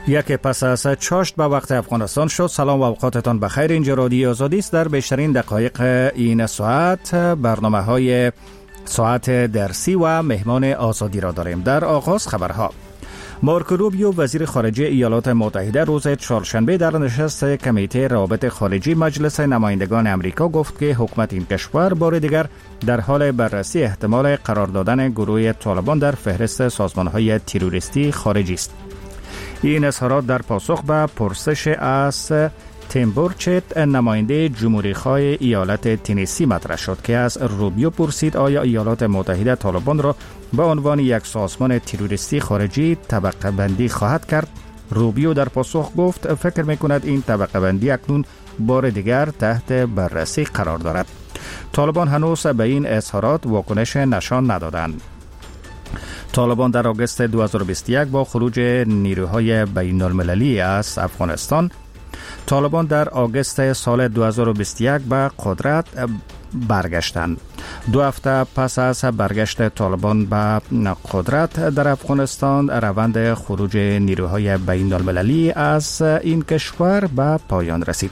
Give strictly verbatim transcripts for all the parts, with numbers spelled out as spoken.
یک پس از چاشت به وقت افغانستان شد. سلام و اوقاتتان بخیر. اینجا رادیو آزادی است. در بیشترین دقایق این ساعت برنامه های ساعت درسی و مهمان آزادی را داریم. در آغاز خبرها. مارکو روبیو وزیر خارجه ایالات متحده روز چهارشنبه در نشست کمیته روابط خارجی مجلس نمایندگان امریکا گفت که حکومت این کشور بار دیگر در حال بررسی احتمال قرار دادن گروه طالبان در فهرست سازمان‌های تروریستی خارجی است. این اظهارات در پاسخ به پرسش از تیم بورچت نماینده جمهوری‌خواه ایالت تنسی مطرح شد که از روبیو پرسید آیا ایالات متحده طالبان را به عنوان یک سازمان تروریستی خارجی طبقه بندی خواهد کرد. روبیو در پاسخ گفت فکر می‌کند این طبقه بندی اکنون بار دیگر تحت بررسی قرار دارد. طالبان هنوز به این اظهارات واکنش نشان ندادند. طالبان در آگوست دو هزار و بیست و یک با خروج نیروهای بین المللی از افغانستان طالبان در آگوست سال دو هزار و بیست و یک به قدرت برگشتند. دو هفته پس از برگشت طالبان به قدرت در افغانستان روند خروج نیروهای بین المللی از این کشور به پایان رسید.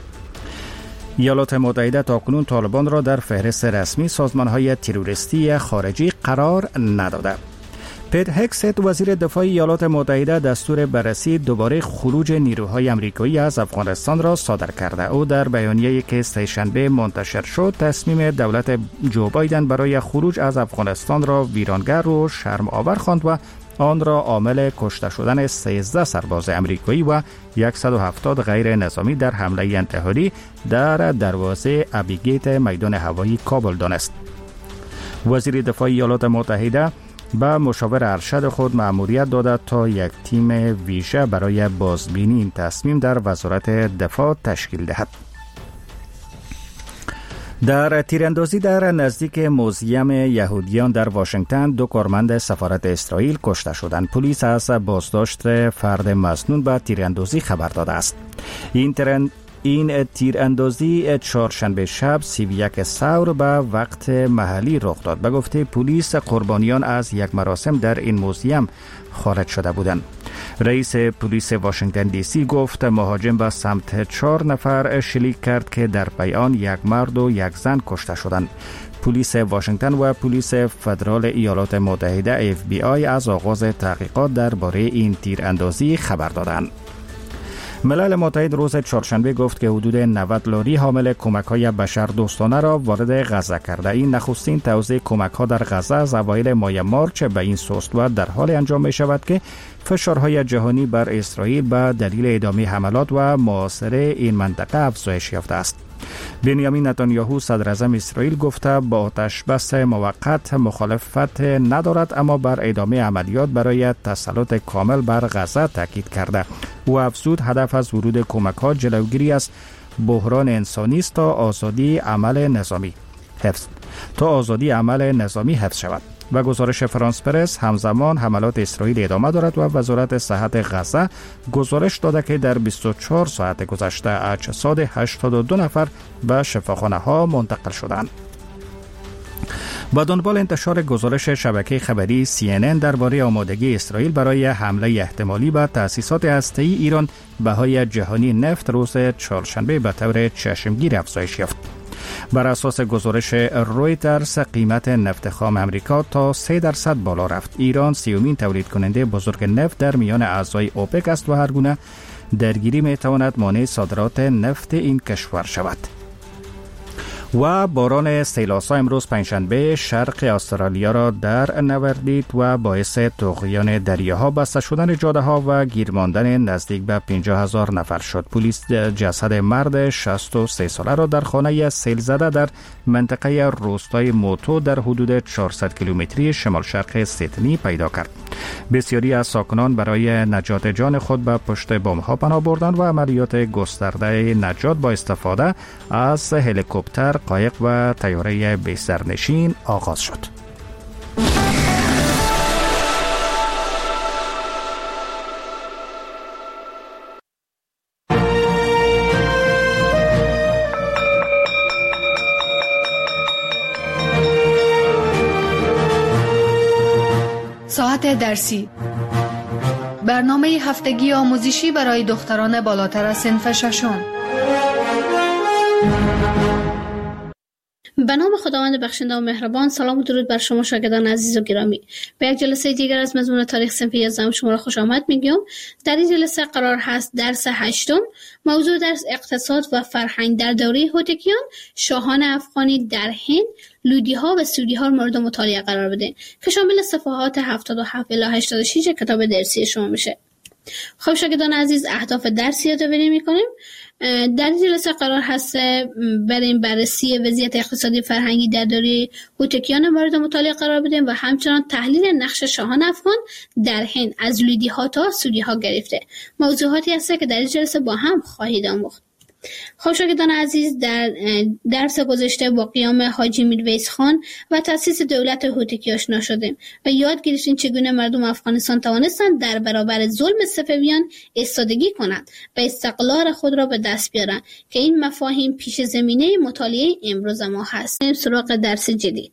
ایالات متحده تاکنون طالبان را در فهرست رسمی سازمان‌های تروریستی خارجی قرار نداده. پیت هگست وزیر دفاع ایالات متحده دستور بررسی دوباره خروج نیروهای آمریکایی از افغانستان را صادر کرده. او در بیانیه‌ای که سه‌شنبه منتشر شد تصمیم دولت جو بایدن برای خروج از افغانستان را ویرانگر و شرم آور خواند و آن را عامل کشته شدن سیزده سرباز آمریکایی و صد و هفتاد غیر نظامی در حمله انتحاری در دروازه ابیگیت میدان هوایی کابل دانست. وزیر دفاع ایالات متحده به مشاور ارشد خود مأموریت داده تا یک تیم ویژه برای بازبینی این تصمیم در وزارت دفاع تشکیل دهد. در تیراندازی در نزدیک موزیم یهودیان در واشنگتن دو کارمند سفارت اسرائیل کشته شدند. پلیس از بازداشت فرد مسنون به تیراندازی خبر داده است. این ترند این تیراندازی چهارشنبه شب سی و یک سور به وقت محلی رخ داد. به گفته پلیس قربانیان از یک مراسم در این موزیم خارج شده بودند. رئیس پلیس واشنگتن دی سی گفت مهاجم به سمت چهار نفر شلیک کرد که در پی آن یک مرد و یک زن کشته شدند. پلیس واشنگتن و پلیس فدرال ایالات متحده اف بی آی از آغاز تحقیقات درباره این تیراندازی خبر دادند. ملل متحد روز چهارشنبه گفت که حدود نود لاری حامل کمک‌های بشردوستانه را وارد غزه کرده. این نخستین توزیع کمک‌ها در غزه از اوایل ماه مارچ به این سوست و در حال انجام می‌شود که فشارهای جهانی بر اسرائیل به دلیل ادامه حملات و محاصره این منطقه افزایش یافته است. بنیامین نتانیاهو صدر اعظم اسرائیل گفته با آتش بس موقت مخالفت ندارد، اما بر ادامه عملیات برای تسلط کامل بر غزه تاکید کرده. او افزود هدف از ورود کمک‌ها جلوگیری از بحران انسانی است تا آزادی عمل نظامی حفظ تا آزادی عمل نظامی حفظ شود. و گزارش فرانس پرس همزمان حملات اسرائیل ادامه دارد و وزارت صحت غزه گزارش داده که در بیست و چهار ساعت گذشته اجساد هشتاد و دو نفر به شفاخانه ها منتقل شدند. با دنبال انتشار گزارش شبکه خبری سی ان ان درباره آمادگی اسرائیل برای حمله احتمالی به تأسیسات هسته‌ای ایران، بهای جهانی نفت روز چهارشنبه به طور چشمگیر افزایش یافت. بر اساس گزارش رویترز قیمت نفت خام امریکا تا سه درصد بالا رفت. ایران سیومین تولید کننده بزرگ نفت در میان اعضای اوپک است و هر گونه درگیری می تواند مانع صادرات نفت این کشور شود. و باران سیلاسا امروز پنجشنبه شرق استرالیا را در نوردید و باعث طغیان دریاها، بسته شدن جاده ها و گیر ماندن نزدیک به پنجاه هزار نفر شد. پلیس جسد مرد شصت و سه ساله را در خانه سیل زده در منطقه روستای موتو در حدود چهارصد کیلومتری شمال شرق سیدنی پیدا کرد. بسیاری از ساکنان برای نجات جان خود به پشت بام ها پناه بردند و عملیات گسترده نجات با استفاده از هلیکوپتر، قایق و طیاره بی سرنشین آغاز شد. ساعت درسی برنامه هفتگی آموزشی برای دختران بالاتر از صنف ششم. به نام خداوند بخشنده و مهربان. سلام و درود بر شما شاگردان عزیز و گرامی. به یک جلسه دیگر از مضمون تاریخ صنف یازدهم شما را خوش آمد میگم. در این جلسه قرار هست درس هشتم، موضوع درس اقتصاد و فرهنگ در دوره هوتکیان، شاهان افغانی در هند، لودی ها و سودی ها مورد مطالعه قرار بده که شامل صفحات هفتاد و هفت الی هشتاد و شش کتاب درسی شما میشه. خب شاگردان عزیز، اهداف درس یادآوری میکنیم. در این جلسه قرار هست بریم بررسی وضعیت اقتصادی فرهنگی در دوره هوتکیان مورد مطالعه قرار بدیم و همچنان تحلیل نقش شاهان افغان در هند از لودی ها تا سودی ها گرفته. موضوعاتی هست که در این جلسه با هم خواهید آموخت. خب شاگردان عزیز، در درس گذشته با قیام حاجی میرویس خان و تأسیس دولت هوتکی آشنا شدیم و یاد گرفتیم چگونه مردم افغانستان توانستند در برابر ظلم صفویان ایستادگی کنند و استقلال خود را به دست بیارند که این مفاهیم پیش زمینه مطالعه امروز ما هست. سراغ درس جدید،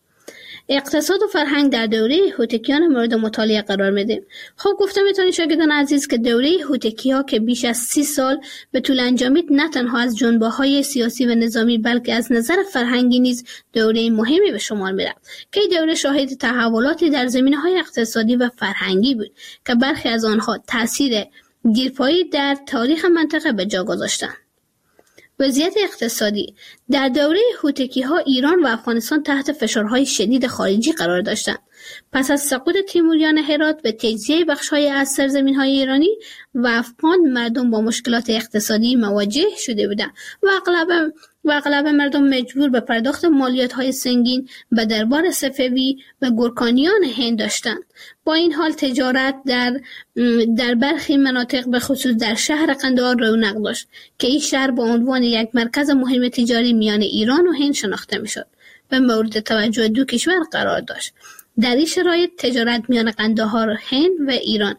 اقتصاد و فرهنگ در دوره هوتکیان مورد مطالعه قرار میدیم. خب گفتم میتونید شاگردان عزیز که دوره هوتکی‌ها که بیش از سی سال به طول انجامید، نه تنها از جنبه‌های سیاسی و نظامی بلکه از نظر فرهنگی نیز دوره مهمی به شمار میرفت که این دوره شاهد تحولاتی در زمینه‌های اقتصادی و فرهنگی بود که برخی از آنها تأثیر دیرپایی در تاریخ منطقه به جا گذاشتند. وضعیت اقتصادی در دوره هوتکی‌ها ایران و افغانستان تحت فشارهای شدید خارجی قرار داشتند. پس از سقوط تیموریان هرات و تجزیه بخش‌های از سرزمین‌های ایرانی و افغان، مردم با مشکلات اقتصادی مواجه شده بودند و اغلب و اغلب مردم مجبور به پرداخت مالیات‌های سنگین به دربار صفوی و گورکانیان هند داشتند. با این حال تجارت در در برخی مناطق به خصوص در شهر قندهار رونق داشت که این شهر به عنوان یک مرکز مهم تجاری میان ایران و هند شناخته میشد و مورد توجه دو کشور قرار داشت. در این شرایط تجارت میان قندهار، هند و ایران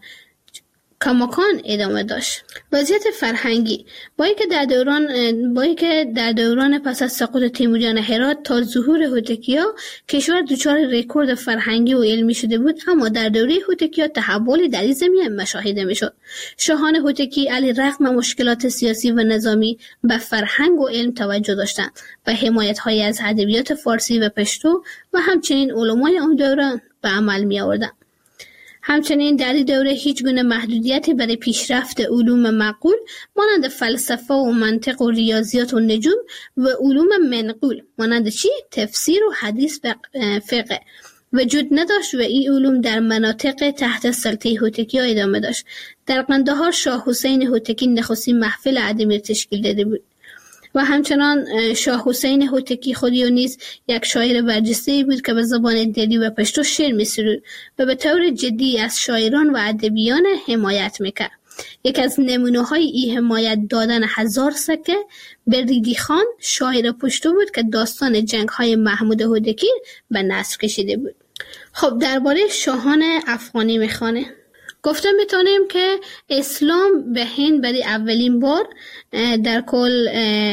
کماکان ادامه داشت. وضعیت فرهنگی با اینکه در دوران با اینکه در دوران پس از سقوط تیموریان هرات تا ظهور هوتکی‌ها کشور دچار رکورد فرهنگی و علمی شده بود، اما در دوره هوتکی‌ها تحولی در این زمینه مشاهده میشد. شاهان هوتکی علیرغم مشکلات سیاسی و نظامی به فرهنگ و علم توجه داشتند و حمایت‌هایی از ادبیات فارسی و پشتو و همچنین علمای آن دوره به عمل می‌آوردند. همچنین در این دوره هیچ گونه محدودیتی برای پیشرفت علوم معقول مانند فلسفه و منطق و ریاضیات و نجوم و علوم منقول مانند چی؟ تفسیر و حدیث و فقه وجود نداشت و این علوم در مناطق تحت سلطه هوتکی ادامه داشت. در قندهار شاه حسین هوتکی نخستین محفل ادبی تشکیل داده بود و همچنان شاه حسین هوتکی خودی و نیز یک شاعر برجسته بود که به زبان دری و پشتو شعر می‌سرود و به طور جدی از شاعران و ادیبان حمایت میکرد. یک از نمونه‌های این حمایت دادن هزار سکه به ریدی خان، شاعر پشتو بود که داستان جنگ‌های محمود هوتکی به نثر کشیده بود. خب درباره شاهان افغانی میخوانه. گفته میتونیم که اسلام به هند برای اولین بار در کل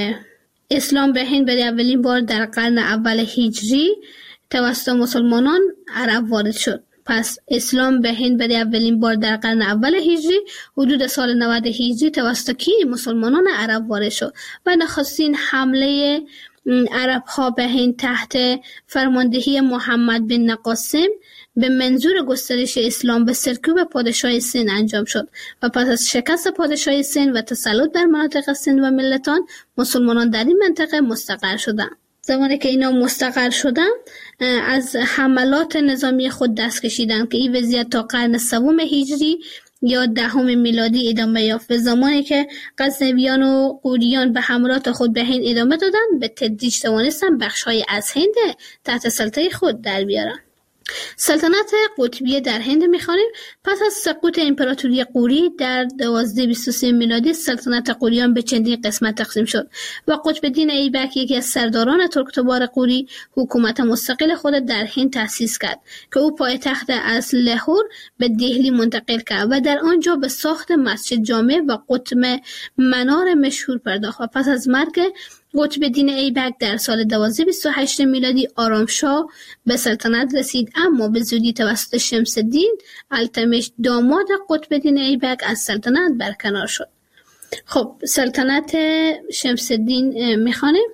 اسلام به هند برای اولین بار در قرن اول هجری توسط مسلمانان عرب وارد شد. پس اسلام به هند برای اولین بار در قرن اول هجری حدود سال نود هجری توسط کی؟ مسلمانان عرب وارد شد و نخستین حمله عرب ها به هند تحت فرماندهی محمد بن نقاسم به منظور گسترش اسلام به سرکوب پادشاه سند انجام شد و پس از شکست پادشاه سند و تسلط بر مناطق سند و ملتان، مسلمانان در این منطقه مستقر شدند. زمانی که اینا مستقر شدن از حملات نظامی خود دست کشیدند که این وضعیت تا قرن سوم هجری یا دهم میلادی ادامه یافت. به زمانی که غزنویان و غوریان به حملات خود به هند ادامه دادند، به تدریج توانستند بخش‌های از هند تحت سلطه خود در بیارند. سلطنت قطبیه در هند می‌خوانیم. پس از سقوط امپراتوری غوری در دوازده بیست و سه میلادی، سلطنت غوریان به چندین قسمت تقسیم شد و قطب‌الدین ایبک، یکی از سرداران ترکتبار غوری، حکومت مستقل خود در هند تأسیس کرد که او پایتخت از لاهور به دهلی منتقل کرد و در آنجا به ساخت مسجد جامع و قطب منار مشهور پرداخت و پس از مرگ قطب دین ایبک در سال دوازده بیست و هشت میلادی آرامشاه به سلطنت رسید، اما به زودی توسط شمس الدین التمش داماد قطب دین ایبک از سلطنت برکنار شد. خب سلطنت شمس الدین میخوانیم.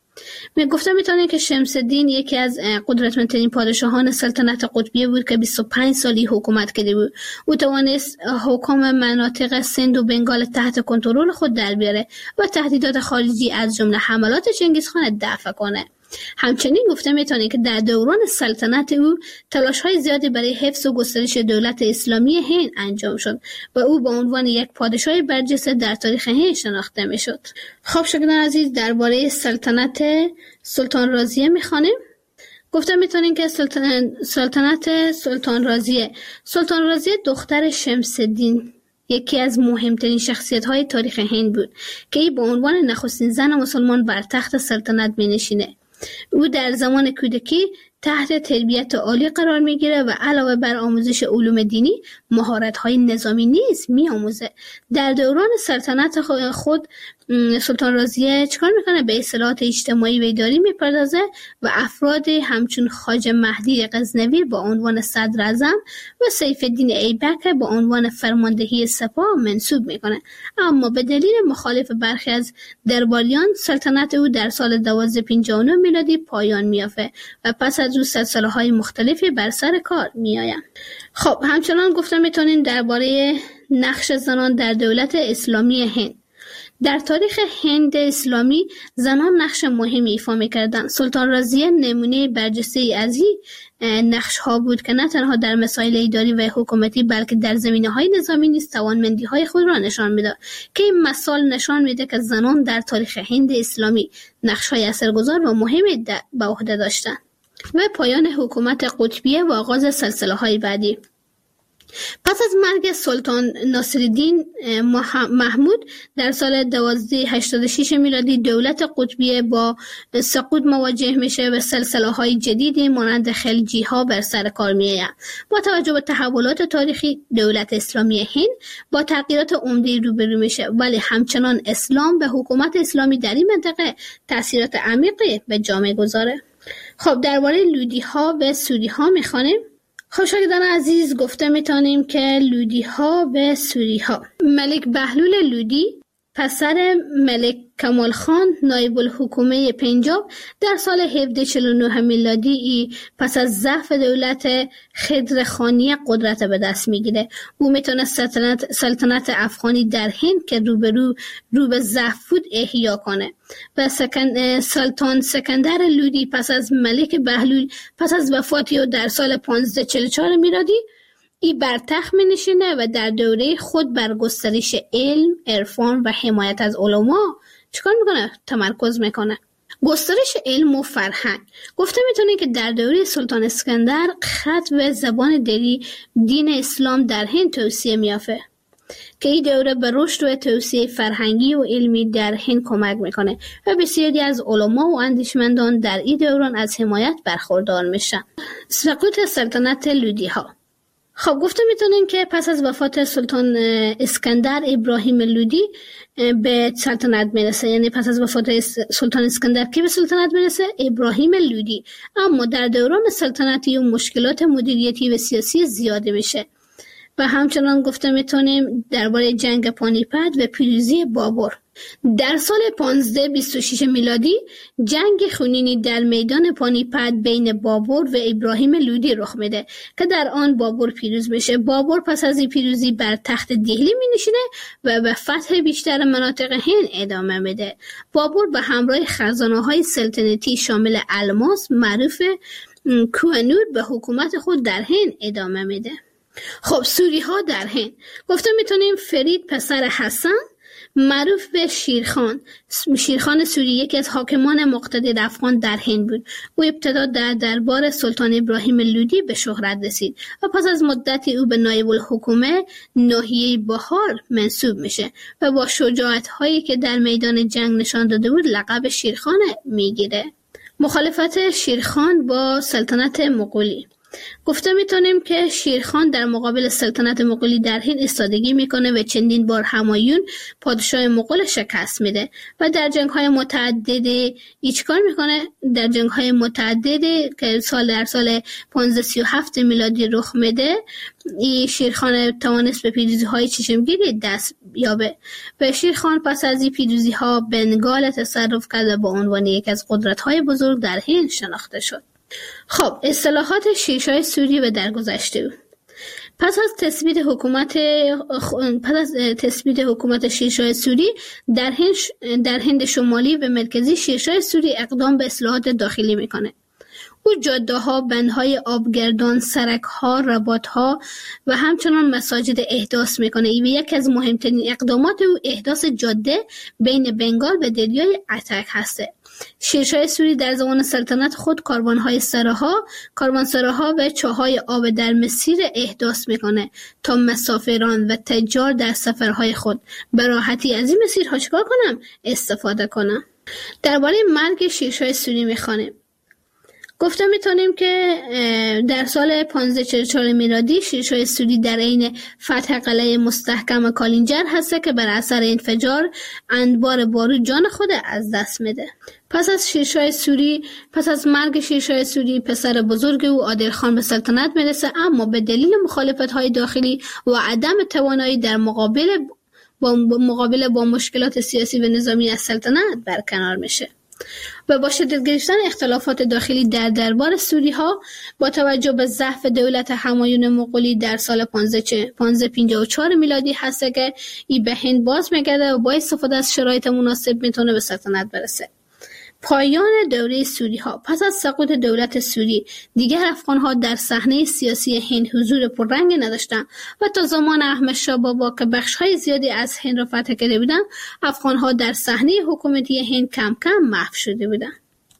می گفتم میتونه که شمس الدین یکی از قدرتمندترین پادشاهان سلطنت قطبیه بود که بیست و پنج سالی حکومت کرده بود. او توانست حکام مناطق سند و بنگال تحت کنترل خود در بیاره و تهدیدات خارجی از جمله حملات چنگیزخان دفع کنه. همچنین گفته میتونه که در دوران سلطنت او تلاش‌های زیادی برای حفظ و گسترش دولت اسلامی هند انجام شد و او به عنوان یک پادشاه برجسته در تاریخ هند شناخته میشد. خب شاگردان عزیز، درباره سلطنت سلطان رازیه میخوانیم. گفته میتونیم که سلطنت سلطنت سلطان رازیه سلطان رازیه دختر شمس الدین یکی از مهمترین شخصیت‌های تاریخ هند بود که ای به عنوان نخستین زن مسلمان بر تخت سلطنت می‌نشینه. او در زمان کودکی تحت تربیت عالی قرار میگیره و علاوه بر آموزش علوم دینی مهارت‌های نظامی نیز می‌آموزه. در دوران سلطنت خود سلطان رازیه چکار میکنه؟ به اصلاحات اجتماعی و اداری میپردازه و افراد همچون خواجه مهدی غزنوی با عنوان صدر اعظم و سیف الدین ایبک با عنوان فرماندهی سپاه منصوب میکنه. اما به دلیل مخالف برخی از درباریان سلطنت او در سال دوازده پنجاه و نه میلادی پایان میافته و پس از او سلسله‌های مختلفی بر سر کار میآیند. خب همچنان گفتم میتونیم درباره نقش زنان در دولت اسلامی هند. در تاریخ هند اسلامی زنان نقش مهمی ایفا می‌کردند. سلطان رازیه نمونه برجسته‌ای از این نقش‌ها بود که نه تنها در مسائل اداری و حکومتی بلکه در زمینه‌های نظامی نیز توانمندی‌های خود را نشان می‌داد که این مثال نشان میده که زنان در تاریخ هند اسلامی نقش‌های اثرگذار و مهمی به عهده داشتند. و پایان حکومت قطبیه و آغاز سلسله‌های بعدی. پس از مرگ سلطان ناصرالدین محمود در سال دوازده هشتاد و شش میلادی دولت قطبیه با سقوط مواجه میشه و سلسله‌های جدیدی مانند خلجی‌ها بر سر کار میآید. با توجه به تحولات تاریخی دولت اسلامی هند با تغییرات عمده روبرو میشه، ولی همچنان اسلام به حکومت اسلامی در این منطقه تأثیرات عمیقی به جامعه گذاره. خب درباره لودی‌ها و سوری‌ها میخوانیم. خب شاگردان عزیز، گفته میتونیم که لودی‌ها و سوری‌ها. ملک بهلول لودی پسر ملک کمال خان نایب الحکومه پنجاب در سال هفده چهل و نه میلادی پس از ضعف دولت خضر خانی قدرت به دست میگیره. او میتونه سلطنت, سلطنت افغانی در هند که روبرو رو به ضعف بود احیا کنه و سکن سلطان سکندر لودی پس از ملک بهلول پس از وفاتی او در سال پانزده چهل و چهار میلادی ای بر تخت می نشینه و در دوره خود بر گسترش علم، عرفان و حمایت از علما چیکار میکنه؟ تمرکز میکنه. گسترش علم و فرهنگ. گفته میتونه که در دوره سلطان اسکندر خط و زبان دری دین اسلام در هند توسعه میافته که این دوره به رشد و توسعه فرهنگی و علمی در هند کمک میکنه و بسیاری از علما و اندیشمندان در این دوران از حمایت برخوردار میشن. سقوط سلطنت لودی ها. خب گفته میتونیم که پس از وفات سلطان اسکندر ابراهیم لودی به سلطنت میرسه، یعنی پس از وفات سلطان اسکندر کی به سلطنت میرسه؟ ابراهیم لودی. اما در دوران سلطنتی و مشکلات مدیریتی و سیاسی زیاده میشه و همچنان گفته میتونیم درباره جنگ پانیپت و پیروزی بابر. در سال پانزده بیست و شش میلادی جنگ خونینی در میدان پانیپت بین بابر و ابراهیم لودی رخ میده که در آن بابر پیروز میشه. بابر پس از این پیروزی بر تخت دهلی می نشینه و به فتح بیشتر مناطق هند ادامه میده. بابر به همراه خزانه‌های سلطنتی شامل الماس معروف کوهنور به حکومت خود در هند ادامه میده. خب سوری ها در هند. گفته میتونیم فرید پسر حسن معروف به شیرخان شیرخان سوری یکی از حاکمان مقتدر افغان در هند بود. او ابتدا در دربار سلطان ابراهیم لودی به شهرت رسید و پس از مدتی او به نایب الحکومه ناحیه بهار منصوب میشه و با شجاعت هایی که در میدان جنگ نشان داده بود لقب شیرخان میگیره. مخالفت شیرخان با سلطنت مغولی. گفته میتونیم که شیرخان در مقابل سلطنت مغولی در هند ایستادگی میکنه و چندین بار همایون پادشاه مغول شکست میده و در جنگ های متعدد چیکار میکنه؟ در جنگ های متعدد که سال در سال پانزده سی و هفت میلادی رخ میده، این شیرخان توانست به پیروزی های چشمگیری دست یابه و شیرخان پس از این پیروزی ها بنگال تصرف کرد و با عنوان یک از قدرت های بزرگ در هند شناخته شد. خب اصطلاحات شیرشاه سوری و درگذشته. پس از تثبیت حکومت پس از تثبیت حکومت شیرشاه سوری در هند در هند شمالی و مرکزی، شیرشاه سوری اقدام به اصلاحات داخلی میکنه. او جاده‌ها، بندهای آبگردان، سرک‌ها، رباط‌ها و همچنان مساجد احداث میکنه. این یکی از مهمترین اقدامات او احداث جاده بین بنگال و دریای اتک هسته. شیرشاه سوری در زمان سلطنت خود کاروان‌های سراها، کاروانسراها و چاهای آب در مسیر احداث میکنه تا مسافران و تجار در سفرهای خود به راحتی از این مسیرها چیکار کنم؟ استفاده کنم. درباره مرگ شیرشاه سوری میخوانیم. گفته میتونیم که در سال پانزده چهل و چهار میلادی شیرشاه سوری در عین فتح قلعه مستحکم کالینجر هسته که بر اثر انفجار انبار بارود جان خود از دست میده. پس از شیرشاه سوری پس از مرگ شیرشاه سوری پسر بزرگ او عادل خان به سلطنت میرسه، اما به دلیل مخالفت‌های داخلی و عدم توانایی در مقابل با مقابله با مشکلات سیاسی و نظامی از سلطنت برکنار میشه و با شدت گرفتن اختلافات داخلی در دربار سوری ها با توجه به ضعف دولت همایون مغولی در سال پانزده پنجاه و چهار میلادی هست که ای به هند باز میگرده و با استفاده از شرایط مناسب میتونه به سلطنت برسه. پایان دوره سوری ها. پس از سقوط دولت سوری دیگر افغان ها در صحنه سیاسی هند حضور پررنگ نداشتند و تا زمان احمد شاه بابا که بخش های زیادی از هند را فتح کرده بودند، افغان ها در صحنه حکومتی هند کم کم محو شده بودند.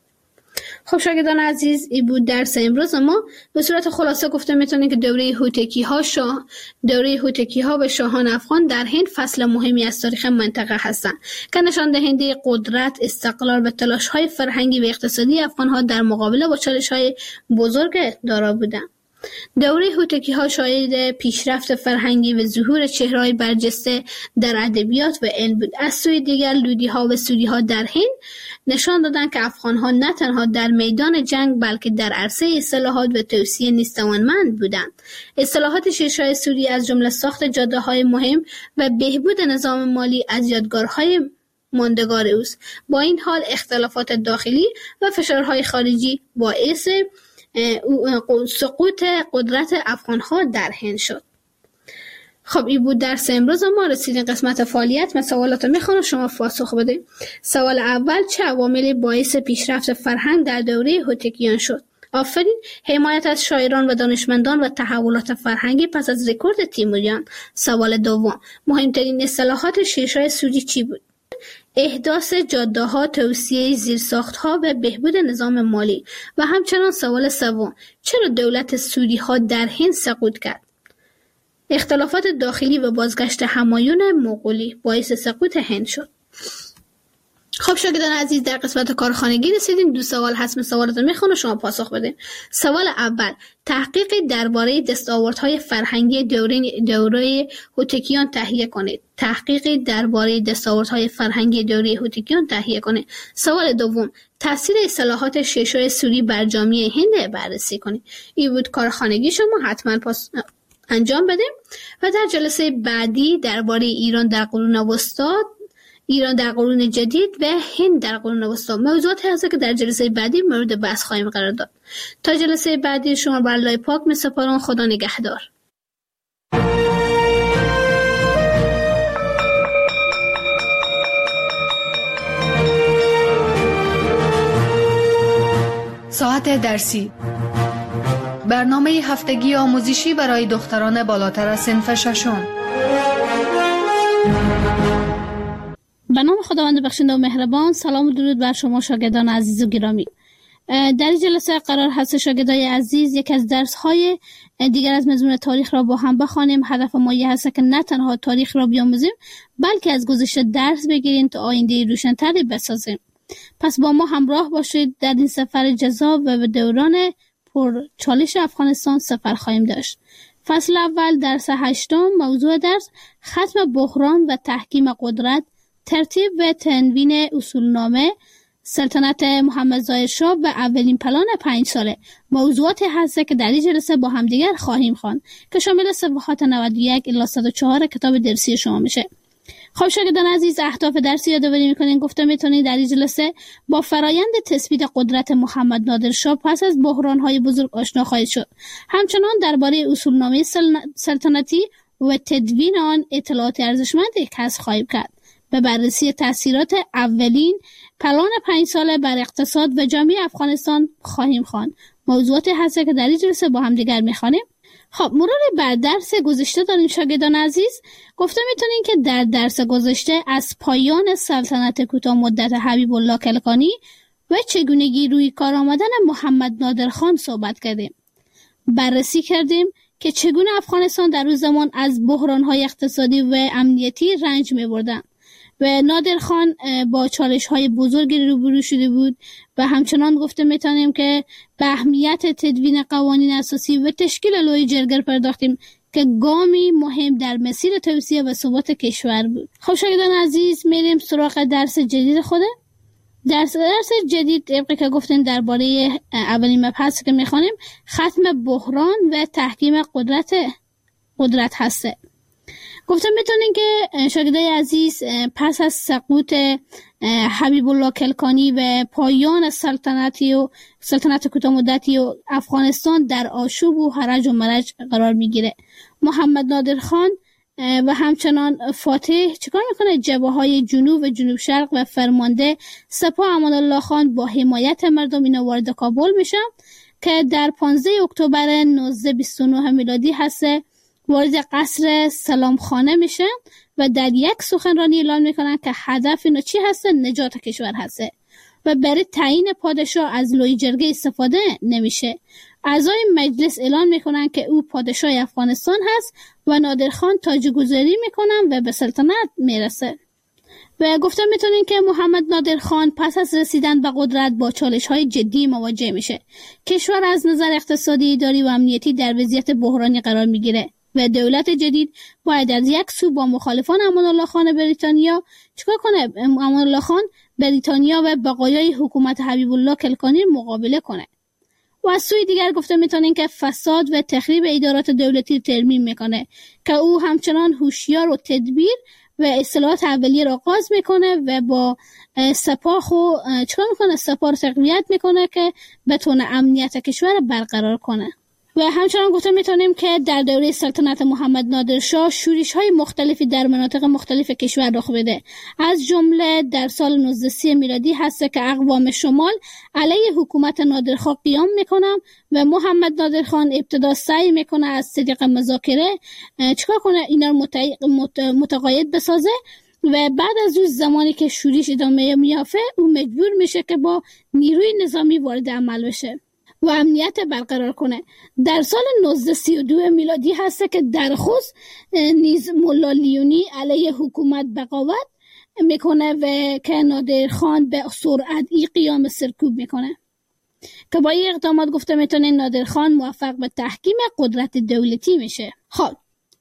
خب شاگردان عزیز، این بود درس امروز ما. به صورت خلاصه گفته میتونیم که دوره هوتکی ها شاه دوره هوتکی ها و شاهان افغان در هند فصل مهمی از تاریخ منطقه هستند که نشان دهنده قدرت، استقلال و تلاش های فرهنگی و اقتصادی افغان ها در مقابله با چالش های بزرگ دارا بودند. دوره هوتکی ها شاهد پیشرفت فرهنگی و ظهور چهره‌های برجسته در ادبیات و علم بود. از سوی دیگر لودی ها و سوری ها در هند نشان دادند که افغان ها نه تنها در میدان جنگ بلکه در عرصه اصلاحات و توسعه نیز توانمند بودند. اصلاحات شیرشاه سوری از جمله ساخت جاده های مهم و بهبود نظام مالی از یادگارهای ماندگار اوست. با این حال اختلافات داخلی و فشارهای خارجی باعث سقوط قدرت افغان‌ها در هند شد. خب این بود درس امروز ما. رسیدین قسمت فعالیت. من سوالاتو میخوام شما پاسخ بده. سوال اول: چه عواملی باعث پیشرفت فرهنگ در دوره هوتکیان شد؟ آفرین. حمایت از شاعران و دانشمندان و تحولات فرهنگی پس از رکورد تیموریان. سوال دوم: مهمترین اصلاحات شیرشاه سوری چی بود؟ احداث جاده‌ها، توسعه زیرساخت‌ها و بهبود نظام مالی. و همچنان سوال سوم: چرا دولت سوری‌ها در هند سقوط کرد؟ اختلافات داخلی و بازگشت همایون مغولی باعث سقوط هند شد. خب شاگردان عزیز، در قسمت کارخانگی رسیدیم. دو سوال هست، من سوالاتو میخونم شما پاسخ بدین. سوال اول: تحقیق درباره دستاوردهای فرهنگی دوره دوره هوتکیان تهیه کنید. تحقیق درباره دستاوردهای فرهنگی دوره هوتکیان تهیه کنید. سوال دوم: تاثیر اصلاحات شیرشاه سوری بر جامعه هند بررسی کنید. این بود کارخانگی شما، حتما پاس انجام بدیم و در جلسه بعدی درباره ایران در قرون وسطی، ایران در قرون جدید و هند در قرون وسطی موضوعاتی هست که در جلسه بعدی مورد بحث خواهیم قرار داد. تا جلسه بعدی شما بر الله پاک می‌سپارم. خدا نگهدار. ساعت درسی، برنامه هفتگی آموزشی برای دختران بالاتر از صنف ششم. به نام خداوند بخشنده و مهربان. سلام و درود بر شما شاگردان عزیز و گرامی. در جلسه قرار هست شاگردای عزیز یک از درس‌های دیگر از مضمون تاریخ را با هم بخوانیم. هدف ما این هست که نه تنها تاریخ را بیاموزیم بلکه از گذشته درس بگیریم تا آینده روشن‌تری بسازیم. پس با ما همراه باشید در این سفر جذاب و به دوران پر چالش افغانستان سفر خواهیم داشت. فصل اول درس هشتم، موضوع درس ختم بحران و تحکیم قدرت، ترتیب و تنوین اصولنامه سلطنت محمد ظاهر شاه و اولین پلان پنج ساله. موضوعاتی هست که در این جلسه با همدیگر خواهیم خواند که شامل صفحات نود و یک الی صد و چهار کتاب درسی شما میشه. خب شاگردان عزیز، اهداف درسی یادآوری میکنین. گفتم میتونید در این جلسه با فرایند تثبیت قدرت محمد نادر شاه پس از بحران‌های بزرگ آشنا خواهید شد. همچنان درباره اصولنامه سلطنتی و تدوین آن اطلاعات ارزشمندی کسب خواهید کرد. به بررسی تاثیرات اولین پلان پنج ساله بر اقتصاد و جامعه افغانستان خواهیم خواند. موضوعاتی هست که در این جلسه با هم دیگر میخوانیم. خب مرور بر درس گذشته داریم شاگردان عزیز. گفته میتونین که در درس گذشته از پایان سلطنت کوتاه مدت حبیب الله کلکانی و چگونگی روی کار آمدن محمد نادر خان صحبت کردیم. بررسی کردیم که چگونه افغانستان در اون زمان از بحران‌های اقتصادی و امنیتی رنج می‌بردند و نادر خان با چالش‌های بزرگی روبرو شده بود و همچنان گفته میتونیم که به اهمیت تدوین قوانین اساسی و تشکیل لوی جرگه پرداختیم که گامی مهم در مسیر توسعه و ثبات کشور بود. خب شاگردان عزیز، میریم سراغ درس جدید خوده. درس درس جدید طبقی که گفتیم درباره اولین مبحث که میخوانیم ختم بحران و تحکیم قدرت قدرت هسته. گفتم میتونین که شاگردای عزیز پس از سقوط حبیب الله کلکانی و پایان سلطنتی و سلطنت کوتاه مدتی و افغانستان در آشوب و هرج و مرج قرار میگیره. محمد نادر خان و همچنان فاتح چیکار میکنه؟ جبهه‌های جنوب و جنوب شرق و فرمانده سپاه امان الله خان با حمایت مردم اینا وارد کابل میشن که در پانزده اکتبر نوزده بیست و نه میلادی هست وارد قصر سلام خانه میشن و در یک سخنرانی اعلام میکنن که هدف اینا چی هسته؟ نجات کشور هسته و برای تعیین پادشاه از لوی جرگه استفاده نمیشه. اعضای مجلس اعلان میکنن که او پادشاه افغانستان هست و نادرخان تاجگذاری میکنن و به سلطنت میرسه. و گفتم میتونین که محمد نادر خان پس از رسیدن به قدرت با چالش های جدی مواجه میشه. کشور از نظر اقتصادی، اداری و امنیتی در وضعیت بحرانی قرار میگیره و دولت جدید باید از یک سو با مخالفان امان الله خان بریتانیا چیکار کنه؟ امان الله خان بریتانیا و بقایای حکومت حبیب الله کلکانی مقابله کنه. و از سوی دیگر گفته میتونین که فساد و تخریب ادارات دولتی ترمیم میکنه که او همچنان هوشیار و تدبیر و اصلاحات اولیه را آغاز میکنه و با سپاه خو چیکار میکنه؟ سپاه تقویت میکنه که بتونه امنیت کشور برقرار کنه. و همچنان گفته میتونیم که در دوره سلطنت محمد نادر شاه شورش های مختلفی در مناطق مختلف کشور رخ بده. از جمله در سال نوزده سی میلادی هست که اقوام شمال علیه حکومت نادرخان قیام میکنن و محمد نادر خان ابتدا سعی میکنه از طریق مذاکره چیکار کنه؟ اینا رو متقاعد بسازه و بعد از اون زمانی که شورش ادامه میافته او مجبور میشه که با نیروی نظامی وارد عمل بشه و امنیت برقرار کنه. در سال نوزده سی و دو میلادی هست که در خوست نیز ملا لیونی علیه حکومت بغاوت میکنه و که نادر خان به سرعت ای قیام سرکوب میکنه که با این اقدامات گفته میتونه نادر خان موفق به تحکیم قدرت دولتی میشه. خب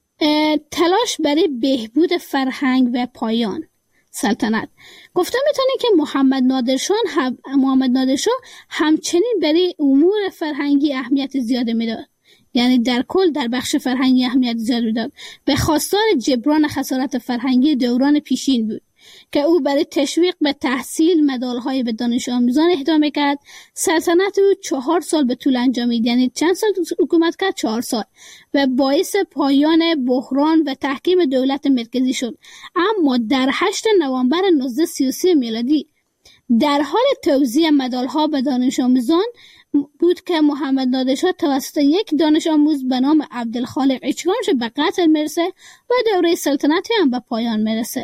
تلاش برای بهبود فرهنگ و پایان سلطنت. گفته میتونه که محمد نادرشاه هم محمد نادرشاه همچنین برای امور فرهنگی اهمیت زیاد میداد. یعنی در کل در بخش فرهنگی اهمیت زیاد میداد. به خواستار جبران خسارت فرهنگی دوران پیشین بود که او برای تشویق به تحصیل مدالهای به دانش آموزان اهدا میکرد. سلطنت او چهار سال به طول انجامید، یعنی چند سال حکومت کرد؟ چهار سال و باعث پایان بحران و تحکیم دولت مرکزی شد. اما در هشتم نوامبر نوزده سی و سه میلادی در حال توزیع مدالها به دانش آموزان بود که محمد نادرشاه توسط یک دانش آموز به نام عبدالخالق اچکانش به قتل میرسه و دوره سلطنتی هم به پایان میرسه.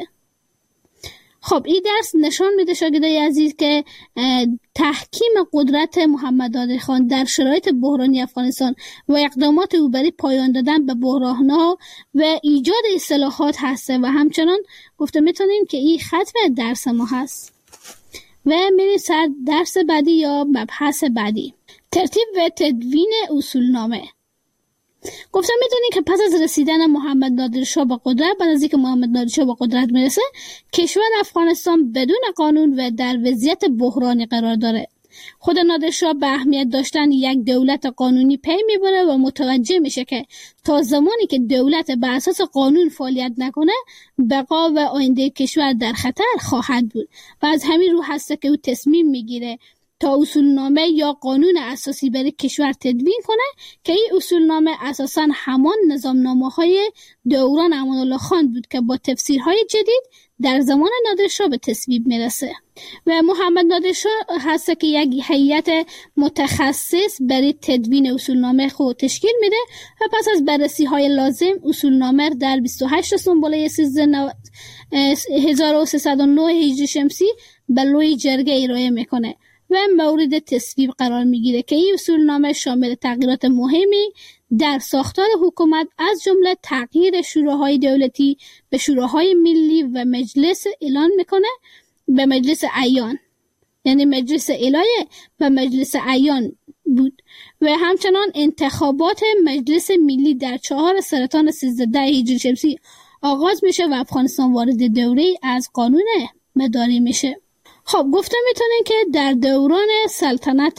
خب این درس نشان میده شاگردای عزیز که تحکیم قدرت محمد نادر خان در شرایط بحرانی افغانستان و اقدامات او برای پایان دادن به بحران‌ها و ایجاد اصلاحات هست و همچنان گفته میتونیم که این ختم درس ما هست. و میریم سر درس بعدی یا مبحث بعدی، ترتیب و تدوین اصولنامه. گفتم میدونین که پس از رسیدن محمد نادر شاه به قدرت، بعد از اینکه محمد نادر شاه به قدرت میرسه، کشور افغانستان بدون قانون و در وضعیت بحرانی قرار داره. خود نادر شاه به اهمیت داشتن یک دولت قانونی پی میبره و متوجه میشه که تا زمانی که دولت بر اساس قانون فعالیت نکنه، بقا و آینده کشور در خطر خواهد بود و از همین رو هست که او تصمیم میگیره تا اصولنامه یا قانون اساسی برای کشور تدوین کنه که این اصولنامه اساساً همان نظامنامه‌های دوران امان الله خان بود که با تفسیرهای جدید در زمان نادر شاه به تصویب میرسه و محمد نادر شاه هست که یک هیئت متخصص برای تدوین اصولنامه خود تشکیل میده و پس از بررسی های لازم اصولنامه در بیست و هشت سنبله هزار و سیصد و نه هجری شمسی به لوی جرگه ارائه میکنه و مورد تصویب قرار میگیره که این اصولنامه شامل تغییرات مهمی در ساختار حکومت از جمله تغییر شوراهای دولتی به شوراهای ملی و مجلس اعلان میکنه به مجلس اعیان، یعنی مجلس الهه و مجلس اعیان بود و همچنان انتخابات مجلس ملی در چهار سرطان سیزده هجری شمسی آغاز میشه و افغانستان وارد دوره از قانون مداری میشه. خب گفتم میتونین که در دوران سلطنت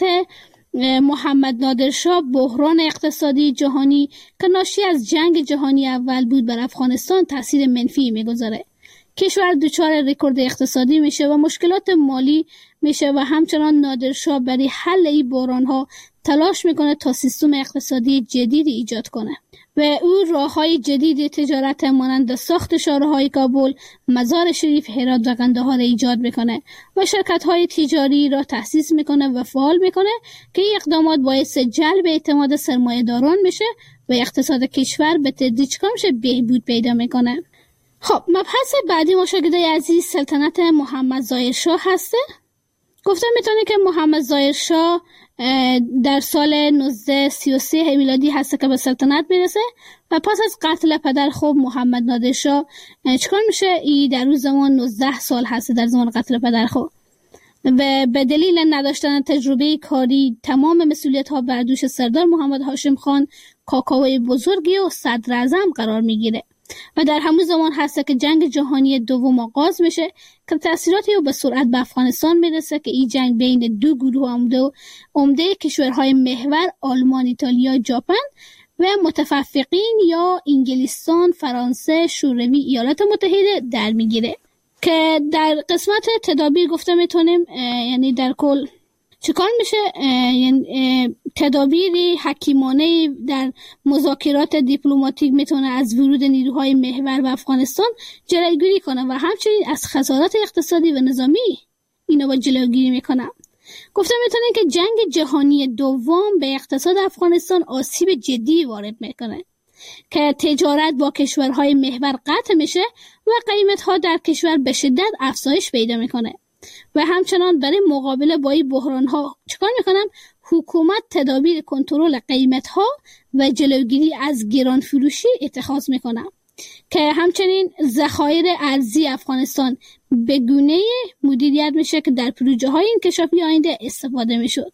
محمد نادر شاه بحران اقتصادی جهانی که ناشی از جنگ جهانی اول بود بر افغانستان تاثیر منفی میگذاره. کشور دچار رکورد اقتصادی میشه و مشکلات مالی میشه و همچنان نادر شاه برای حل این بحران‌ها تلاش میکنه تا سیستم اقتصادی جدیدی ایجاد کنه و او راه‌های جدید تجارت مانند ساخت شاهراهای کابل، مزار شریف، هرات و قندهار ایجاد میکنه و شرکت‌های تجاری را تأسیس میکنه و فعال میکنه که این اقدامات باعث جلب اعتماد سرمایه‌داران میشه و اقتصاد کشور به تدریج میشه بهبود پیدا میکنه. خب مبحث بعدی مشاهدای عزیز سلطنت محمد ظاهر شاه هسته. گفتم میتونه که محمد ظاهر شاه در سال نوزده سی و سه میلادی هست که به سلطنت میرسه و پس از قتل پدر خوب محمد نادر شاه چکار میشه؟ ای در روز زمان نوزده سال هست در زمان قتل پدر خوب و به دلیل نداشتن تجربه کاری تمام مسئولیت ها بر دوش سردار محمد هاشم خان کاکاوی بزرگی و صدر اعظم قرار میگیره و در همون زمان هست که جنگ جهانی دوم آغاز میشه که تأثیراتی رو به سرعت به افغانستان میرسه که این جنگ بین دو گروه عمده عمده کشورهای محور آلمان، ایتالیا، ژاپن و متفقین یا انگلستان، فرانسه، شوروی، ایالات متحده در میگیره که در قسمت تدابیر گفته میتونیم یعنی در کل چیکار میشه؟ یعنی تدابیری حکیمانه در مذاکرات دیپلماتیک میتونه از ورود نیروهای محور به افغانستان جلوگیری کنه و همچنین از خسارات اقتصادی و نظامی اینا با جلوگیری میکنه. گفتم میتونه که جنگ جهانی دوم به اقتصاد افغانستان آسیب جدی وارد میکنه که تجارت با کشورهای محور قطع میشه و قیمت‌ها در کشور به شدت افزایش پیدا میکنه و همچنان برای مقابله با این بحران‌ها چیکار میکنم؟ حکومت تدابیر کنترل قیمت‌ها و جلوگیری از گران فروشی اتخاذ میکنه که همچنین ذخایر ارزی افغانستان به گونه مدیریت میشه که در پروژه‌های انکشافی آینده استفاده میشد.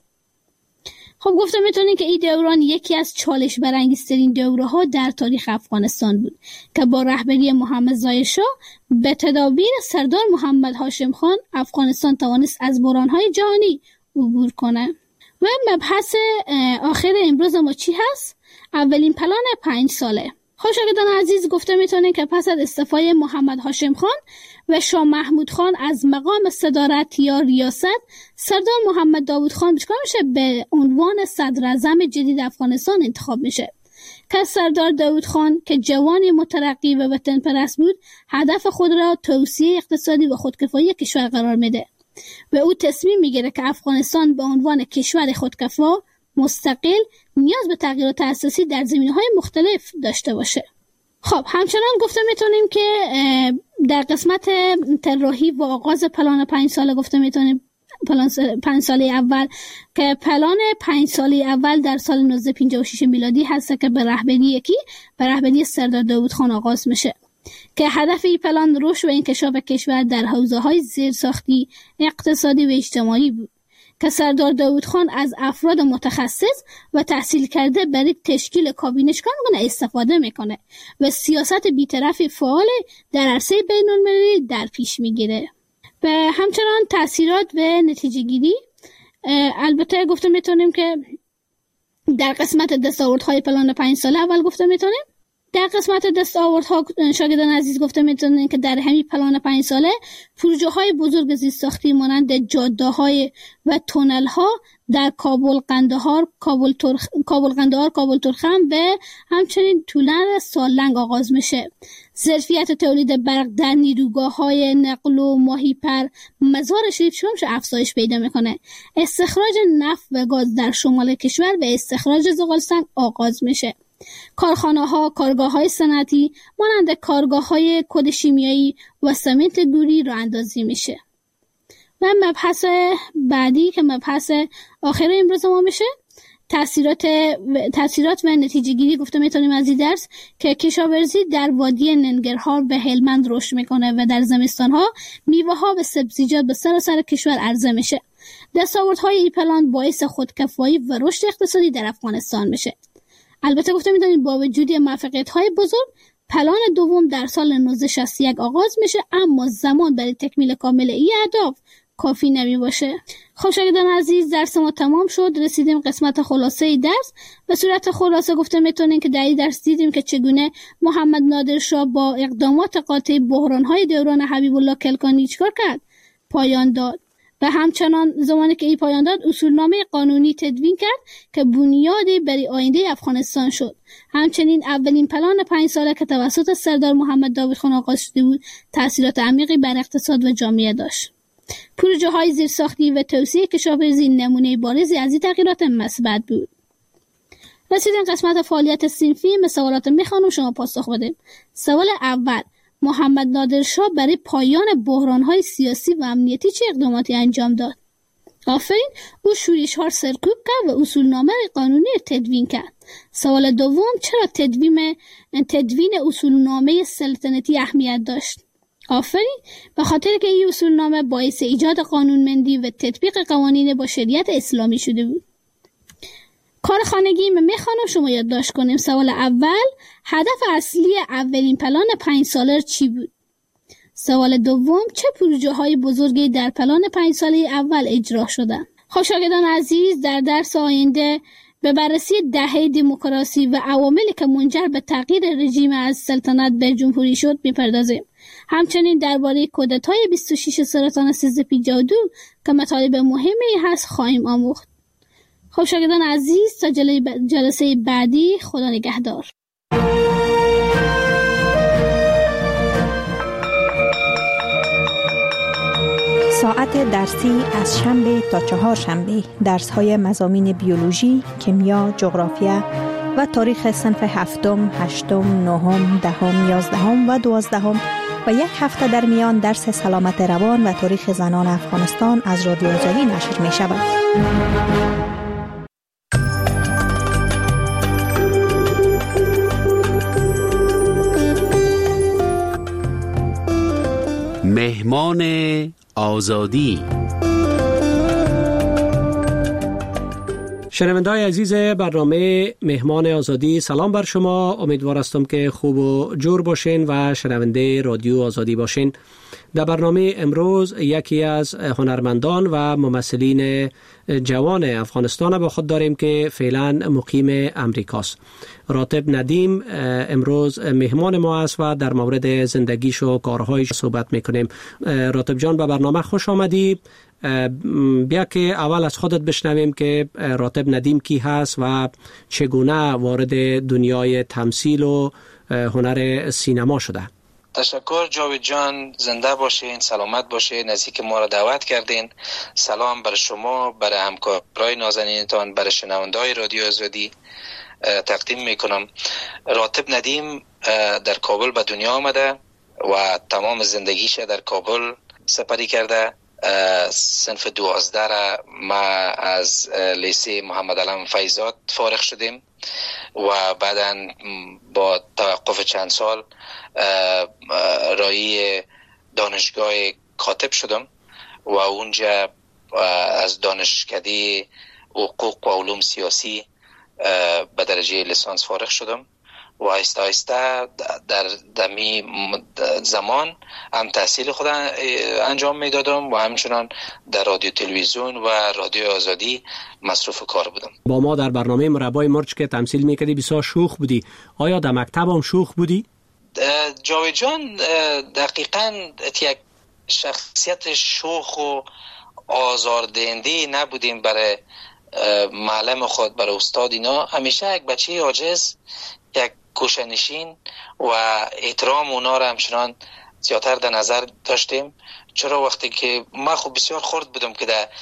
خب گفتم میتونین که این دوران یکی از چالش برانگیزترین دوره‌ها در تاریخ افغانستان بود که با رهبری محمد ظاهر شاه به تدابیر سردار محمد هاشم خان افغانستان توانست از بحران‌های جهانی عبور کنه. و مبحث آخر امروز ما چی هست؟ اولین پلان پنج ساله. خوشگدان عزیز گفته میتونه که پس از استعفای محمد هاشم خان و شاه محمود خان از مقام صدارت یا ریاست، سردار محمد داود خان چیکار میشه؟ به عنوان صدر اعظم جدید افغانستان انتخاب میشه که سردار داود خان که جوانی مترقی و وطن پرست بود، هدف خود را توسعه اقتصادی و خودکفایی کشور قرار میده و او تصمیم میگیره که افغانستان به عنوان کشور خودکفا مستقل نیاز به تغییرات اساسی در زمینه‌های مختلف داشته باشه. خب همچنان گفته میتونیم که در قسمت طراحی و آغاز پلان پنج ساله گفته میتونیم پلان پنج ساله اول که پلان پنج ساله اول در سال نوزده پنجاه و شش میلادی هست که به رهبری یکی به رهبری سردار داود خان آغاز میشه که هدف این پلان رشد و انکشاف کشور در حوزه‌های زیرساختی، اقتصادی و اجتماعی بود که سردار داوود خان از افراد متخصص و تحصیل کرده برای تشکیل کابینه‌شان استفاده میکنه و سیاست بی‌طرف فعال در عرصه بین‌المللی در پیش میگیره. و همچنان تاثیرات و نتیجه گیری، البته گفته میتونیم که در قسمت دستاوردهای پلان پنج ساله اول گفته میتونیم در قسمت دستاوردها شاگردان عزیز گفته میتونیم که در همین پلان پنج ساله پروژه های بزرگ زیرساختی مانند جاده های و تونل ها در کابل قندهار، کابل ترخ، کابل قندهار، کابل ترخم و همچنین تولن سالنگ آغاز میشه. ظرفیت تولید برق در نیروگاه های نقل و ماهیپر مزار شریف شمش افزایش پیدا میکنه. استخراج نفت و گاز در شمال کشور و استخراج زغال سنگ آغاز میشه. کارخانه ها، کارگاه های صنعتی مانند کارگاه های کد شیمیایی و سمنت گوری راه اندازی میشه. و مبحث بعدی که مبحث آخر امروز ما میشه تاثیرات و تاثیرات و نتیجه گیری. گفته میتونیم از این درس که کشاورزی در وادی ننگرهار و هلمند رشد میکنه و در زمستان ها میوه ها و سبزیجات به سراسر کشور عرضه میشه. دستاوردهای این پلان باعث خودکفایی و رشد اقتصادی در افغانستان میشه. البته گفته میتونیم با وجود موفقیت‌های بزرگ پلان دوم در سال نوزده شصت و یک آغاز میشه، اما زمان برای تکمیل کامل این اهداف کافی نمی باشه. خب شاگردان عزیز، درس ما تمام شد. رسیدیم قسمت خلاصه درس. به صورت خلاصه گفته میتونیم که در این درس دیدیم که چگونه محمد نادر شاه با اقدامات قاطع بحران‌های دوران حبیب الله کلکانی چیکار کرد؟ پایان داد. و همچنان زمانی که این پایان داد اصولنامه قانونی تدوین کرد که بنیادی برای آینده افغانستان شد. همچنین اولین پلان پنج ساله که توسط سردار محمد داوود خان آغاز شده بود تأثیرات عمیقی بر اقتصاد و جامعه داشت. پروژه های زیرساختی و توسعه کشاورزی نمونه بارزی از این تغییرات مثبت بود. رسیدیم قسمت فعالیت صنفی. به سوالات میخوانم شما پاسخ بدید. سوال اول: محمد نادر شاه برای پایان بحران‌های سیاسی و امنیتی چه اقداماتی انجام داد؟ آفرین، او شورش‌ها را سرکوب کرد و اصولنامه قانونی تدوین کرد. سوال دوم: چرا تدوین تدوین اصولنامه سلطنتی اهمیت داشت؟ آفرین، به خاطر که این اصولنامه باعث ایجاد قانونمندی و تطبیق قوانین با شریعت اسلامی شده بود. کار خانگی من میخوانم شما یادداشت کنیم. سوال اول: هدف اصلی اولین پلان پنج ساله چی بود؟ سوال دوم: چه پروژه های بزرگی در پلان پنج ساله اول اجرا شدند؟ خب شاگردان عزیز، در درس آینده به بررسی دهه دموکراسی و عواملی که منجر به تغییر رژیم از سلطنت به جمهوری شد میپردازیم. همچنین درباره کودتای بیست و شش سرطان سیزده پنجاه و دو که مطالب مهمی هست خواهیم آموخت. خب شاگردان عزیز، تا جلسه بعدی خدا نگهدار. ساعت درسی از شنبه تا چهار شنبه درس‌های مضامین بیولوژی، کیمیا، جغرافیا و تاریخ صنف هفتم، هشتم، نهم، دهم، یازدهم و دوازدهم و یک هفته در میان درس سلامت روان و تاریخ زنان افغانستان از رادیو آزادی نشر می شود. مهمان آزادی. شنونده‌های عزیز برنامه مهمان آزادی، سلام بر شما. امیدوار هستم که خوب و جور باشین و شنونده رادیو آزادی باشین. در برنامه امروز یکی از هنرمندان و ممثلین جوان افغانستان با خود داریم که فعلا مقیم امریکاست. راتب ندیم امروز مهمان ما است و در مورد زندگیش و کارهایش صحبت میکنیم. راتب جان، به برنامه خوش آمدی. بیا که اول از خودت بشنویم که راتب ندیم کی هست و چگونه وارد دنیای تمثیل و هنر سینما شده. تشکر جاوید جان، زنده باشین، سلامت باشین، نزدیک ما را دعوت کردین. سلام بر شما، بر همکارای نازنینتان، بر شنونده‌های رادیو آزادی تقدیم میکنم. راتب ندیم در کابل به دنیا آمده و تمام زندگیش در کابل سپری کرده. صنف دوازده را ما از لیسه محمد علم فیضات فارغ شدیم و بعدا با توقف چند سال رای دانشگاه کاتب شدم و اونجا از دانشکده حقوق و علوم سیاسی به درجه لیسانس فارغ شدم و آهسته آهسته در دمی زمان هم تحصیل خود انجام میدادم و همچنان در رادیو تلویزیون و رادیو آزادی مصروف کار بودم. با ما در برنامه مربای مرچ که تمثیل میکردی بسیار شوخ بودی. آیا در مکتب هم شوخ بودی؟ جاوید جان دقیقاً یک شخصیت شوخ و آزاردهنده نبودیم برای معلم خود، برای استاد. اینا همیشه یک بچه عاجز، یک گوشه‌نشین و احترام اونا را همچنان زیادتر در نظر داشتیم. چرا وقتی که من خب بسیار خرد بودم که در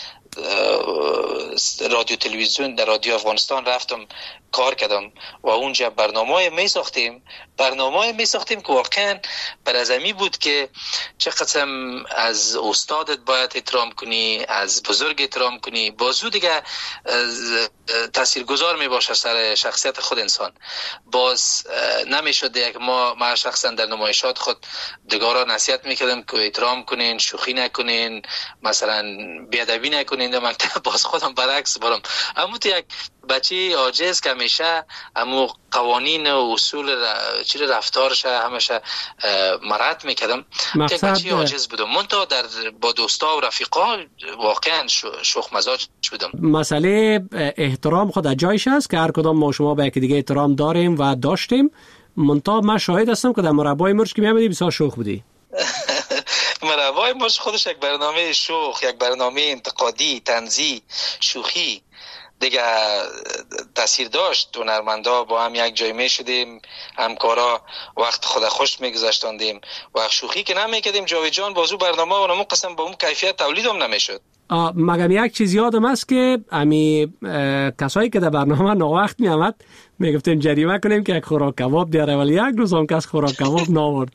رادیو تلویزیون در رادیو افغانستان رفتم کار کردم و اونجا برنامه می ساختیم برنامه می ساختیم که واقعا بر از امی بود که چه قسم از استادت باید احترام کنی، از بزرگ احترام کنی، بازو دیگه تاثیرگذار می باشه سر شخصیت خود انسان. باز نمی شد یک ما ما شخصا در نمایشات خود دیگران نصیحت میکردم که احترام کنین، شوخی نکنین، مثلا بیادبی نکنین. در مکتب باز خودم برعکس برم، اما تو یک بچه عاجز که همیشه امو قوانین و اصول چی رفتارش همیشه مراعات میکردم. که بچه عاجز بودم. من تا در با دوستا و رفیقا واقعا شوخ مزاج بودم. مسئله احترام خود جایش است که هر کدام ما شما به یکی دیگه احترام داریم و داشتیم. منتها من شاهد هستم که در مربای مرچ که میامدی بسیار شوخ بودی. مربای مرچ خودش یک برنامه شوخ، یک برنامه انتقادی، طنزی، شوخی دیگه تاثیر داشت. هنرمندا با هم یک جای می شدیم، همکارا وقت خود خوش میگذاشتاندیم و شوخی که نمیکردیم. جاوید جان بازو برنامه و نمو قسم با اون کیفیت تولید هم نمیشد. مگم یک چیز یادم است که امی کسایی که در برنامه ناوقت می آمد می گفتیم جریمه کنیم که یک خوراک کباب دیاره، ولی یک روز هم کس خوراک کباب ناورد.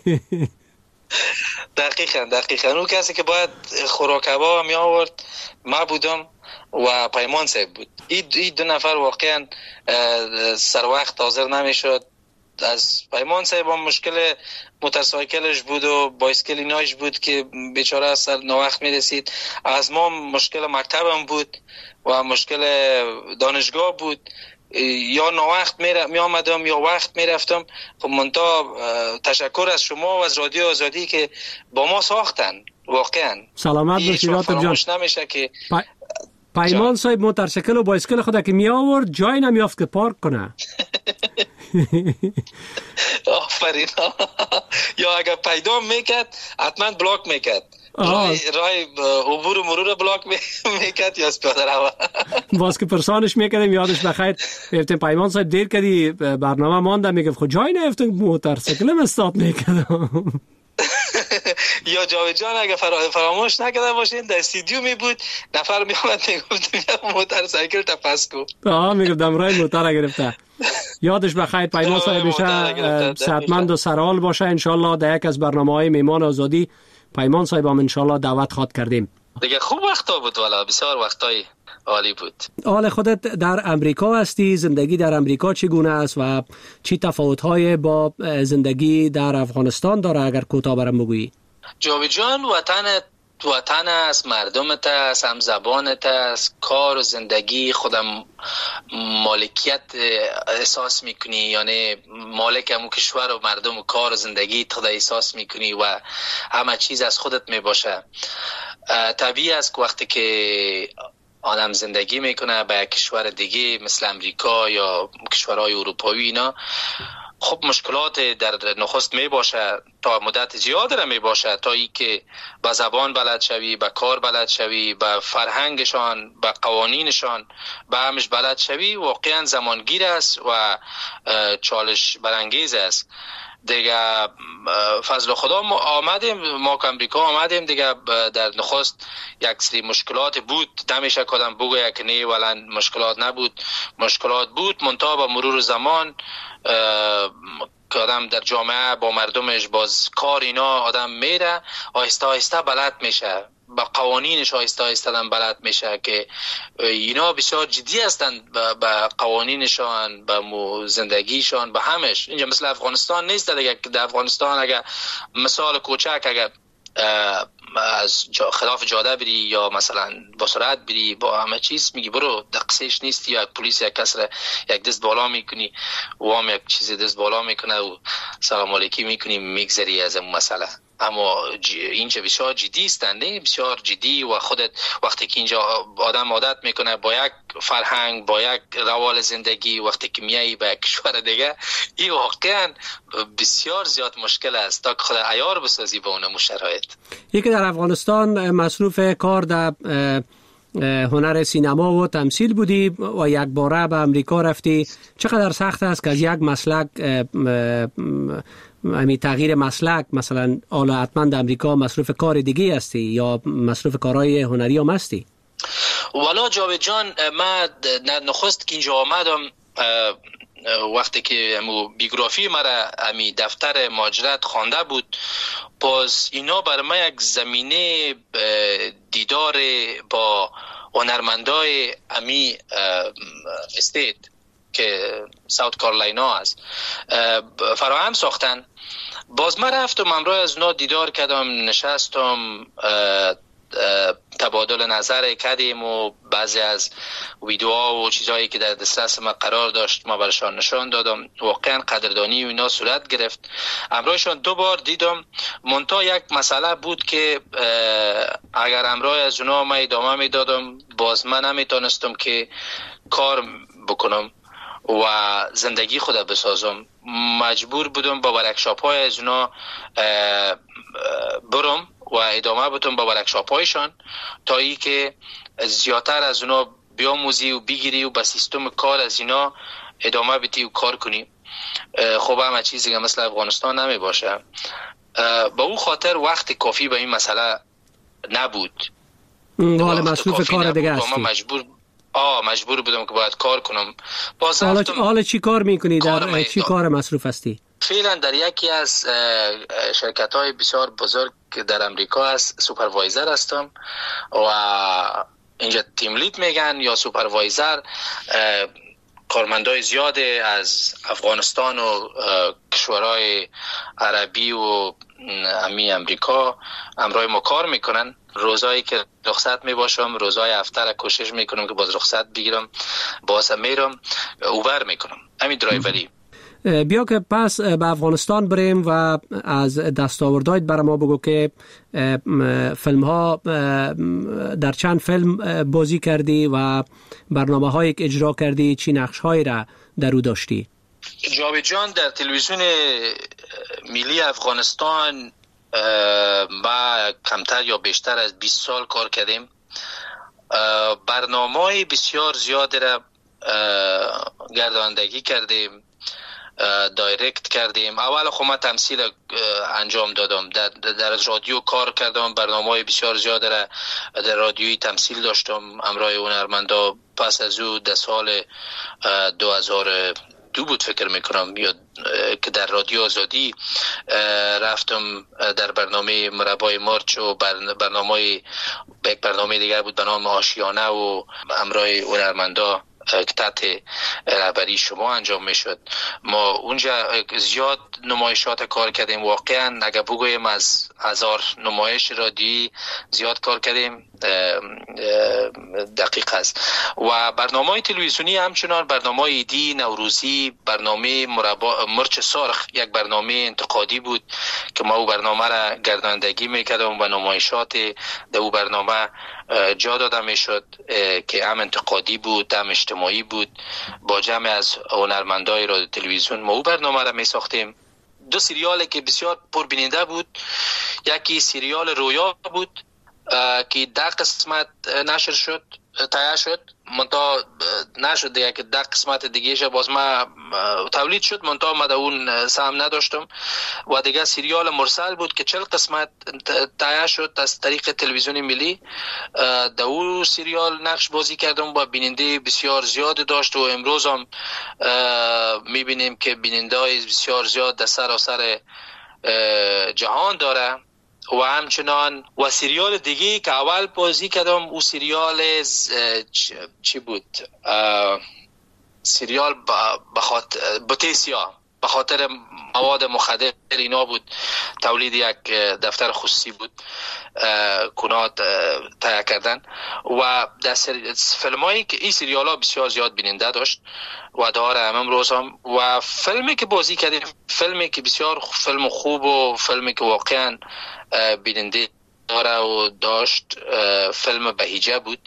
دقیقاً دقیقاً اون کسی که باید خوراک کباب می آورد ما بودم و پیمان صاحب بود. این دو نفر واقعا سر وقت حاضر نمیشد. از پیمان صاحب هم مشکل موتورسایکلش بود و بایسکل ایناش بود که بیچاره از سر ناوقت میرسید. از ما مشکل مکتبم بود و مشکل دانشگاه بود. یا ناوقت می آمدم یا وقت می رفتم. خب منتها تشکر از شما و از رادیو آزادی که با ما ساختن. واقعا سلامت باشید جان. نمیشه که پیمان صاحب موتورسیکل و بایسکل خود که می آورد جای نمیافت که پارک کنه. آفرین. یا اگر پیدا میکرد حتما بلاک میکرد. رای رای عبور و مرور بلاک میکرد یا پیاده رو. باز که پرسانش میکردیم یادش بخیر گفتیم پیمان صاحب دیر کردی برنامه مانده، میگفت خود جای نیفتم موتورسیکلم استارت میکردم. یا جاوید جان اگه فراموش نکرده باشین در استودیو می بود نفر می آمد میگفت یا موتورسیکل تا پس کو. آها میگفتم رای موتور گرفته. یادش بخیر پیمان صاحب میشه صحتمند و سرحال باشه. انشالله در یک از برنامه‌های میهمان آزادی پیمان صاحب هم انشالله دعوت خواد کردیم. دیگه خوب وقتا بود، والا بسیار وقتای عالی بود. حال خودت در امریکا هستی، زندگی در امریکا چگونه است و چی تفاوت‌های با زندگی در افغانستان داره اگر کوتاه برام بگویی؟ جاوید جان وطن وطن است، مردمت است، هم زبانت است، کار و زندگی خودم مالکیت احساس میکنی، یعنی مالک همون کشور و مردم و کار و زندگی خود احساس میکنی و همه چیز از خودت میباشه. طبیعی است که وقتی که آدم زندگی میکنه به کشور دیگه مثل امریکا یا کشورهای اروپایی اینا، خب مشکلات در نخست می باشه، تا مدت زیاد را می باشه تا ای که با زبان بلد شوی، با کار بلد شوی، با فرهنگشان، با قوانینشان با همش بلد شوی. واقعا زمانگیر است و چالش برانگیز است دیگه. فضل خدا ما آمدیم، ما که امریکا آمدیم دیگه، در نخست یک سری مشکلات بود، نمیشه کدام بگوید که نه ولی مشکلات نبود، مشکلات بود. منتها با مرور زمان که آدم در جامعه با مردمش باز کار اینا آدم میره، آهسته آهسته بلد میشه با قوانینش آیسته آیسته بلد میشه که اینا بسیار جدی هستند با قوانینشان، با زندگیشان، با همش. اینجا مثل افغانستان نیست دیگه که در افغانستان اگر مثال کوچک اگر از جا خلاف جاده بری یا مثلا با سرعت بری با همه چیز میگی برو دقیقش نیستی، یا پلیس یک کس را یک دست بالا میکنی و هم یک چیز دست بالا میکنه و سلام علیکی میکنی میگذری از اون مسئله. اما اینجا بسیار جدی است، نه بسیار جدی، و خودت وقتی که اینجا آدم عادت میکنه با یک فرهنگ، با یک روال زندگی، وقتی که میایی به کشور دیگه این واقعا بسیار زیاد مشکل است تا که خود عیار بسازی به اون شرایط. یکی در افغانستان مصروف کار در هنر سینما و تمثیل بودی و یک باره به امریکا رفتی. چقدر سخت است که از یک مسلک همین تغییر مسلک، مثلا حالا حتما در امریکا مصروف کار دیگه هستی یا مصروف کارهای هنری هم هستی؟ والا جاوید جان، من نخست که اینجا آمدم وقتی که بیوگرافی مرا امی دفتر مهاجرت خوانده بود، پس اینا برای من یک زمینه دیدار با هنرمندای امی استیت که ساوت کارولاینا است فراهم ساختن. باز من رفتم امروز از اونا دیدار کردم، نشستم، تبادل نظر کردیم و بعضی از ویدیوها و چیزهایی که در دسترس ما قرار داشت ما برشان نشان دادم. واقعا قدردانی و اینا صورت گرفت. امروزشان دو بار دیدم. منتها یک مسئله بود که اگر امروز از اونا ما ادامه می دادم باز من نمیتونستم که کار بکنم و زندگی خود بسازم. مجبور بودم با ورکشاپ های از اونا برم و ادامه بدم با ورکشاپ هایشان تا ای که زیادتر از اونا بیاموزی و بگیری و با سیستم کار از اینا ادامه بدی و کار کنی. خب همه چیزی که مثل افغانستان نمی باشه. با اون خاطر وقت کافی به این مسئله نبود. حال مصروف کار دیگه هستی. مجبور آه مجبور بودم که باید کار کنم. باز حالا حالا چی کار میکنی؟ در چی کار مصروف هستی؟ فعلا در یکی از شرکت های بسیار بزرگ در امریکا است سوپروایزر هستم و اینجا تیم لید میگن یا سوپروایزر. کارمندای زیاد از افغانستان و کشورهای عربی و امی امریکا امرای ما کار میکنن. روزایی که رخصت میباشم، روزای هفته را کوشش میکنم که باز رخصت بگیرم، باز میرم اوبر میکنم، همین درایوری. بیا که پس به افغانستان بریم و از دستاوردهایت برای ما بگو که فیلم ها در چند فیلم بازی کردی و برنامه هایی که اجرا کردی چی نقش هایی را در او داشتی؟ جاوید جان، در تلویزیون ملی افغانستان ما کمتر یا بیشتر از بیست سال کار کردیم. برنامه بسیار زیاد را گرداندگی کردیم، دایرکت کردیم. اول خب من تمثیل انجام دادم، در, در رادیو کار کردم، برنامه بسیار زیاد را در رادیویی تمثیل داشتم امرای هنرمندا. پس از او در سال دو هزار دو بود فکر میکنم یا که در رادیو آزادی رفتم در برنامه مربای مارچ و برنامه یک برنامه دیگر بود به نام آشیانه و امرای هنرمندا که تحت رهبری شما انجام میشد. ما اونجا زیاد نمایشات کار کردیم. واقعا اگر بگویم از هزار نمایش رادیویی زیاد کار کردیم، دقیق است. و برنامه تلویزیونی همچنان برنامه ایدی، نوروزی، برنامه مربا مرچ سرخ یک برنامه انتقادی بود که ما او برنامه را گرداندگی میکردم و نمایشات در او برنامه جا داده میشد که هم انتقادی بود هم اجتماعی بود. با جمع از هنرمندای رادیو تلویزیون ما او برنامه را می ساختیم. دو سریالی که بسیار پربیننده بود، یکی سریال رویا بود که ده قسمت نشر شد، تایید شد، منتها نشد دیگه که ده قسمت دیگه باز ما تولید شد، منتها ما در اون سهم نداشتم. و دیگه سریال مرسل بود که چهل قسمت تایید شد از طریق تلویزیون ملی. در اون سریال نقش بازی کردم و بیننده بسیار زیاد داشت و امروز هم میبینیم که بیننده بسیار زیاد در سراسر جهان داره و همچنان و سریال دیگه که اول بازی کردم او سریال چی بود؟ سریال بخاطر بوتیسیا، به خاطر مواد مخدر اینا بود. تولید یک دفتر خصوصی بود کنات تهیه کردن و در فیلم هایی که این سریال ها بسیار زیاد بیننده داشت و داره همم روز هم. و فیلمی که بازی کردیم فیلمی که بسیار فیلم خوب و فیلمی که واقعا بیننده داره و داشت فیلم بهیجه بود.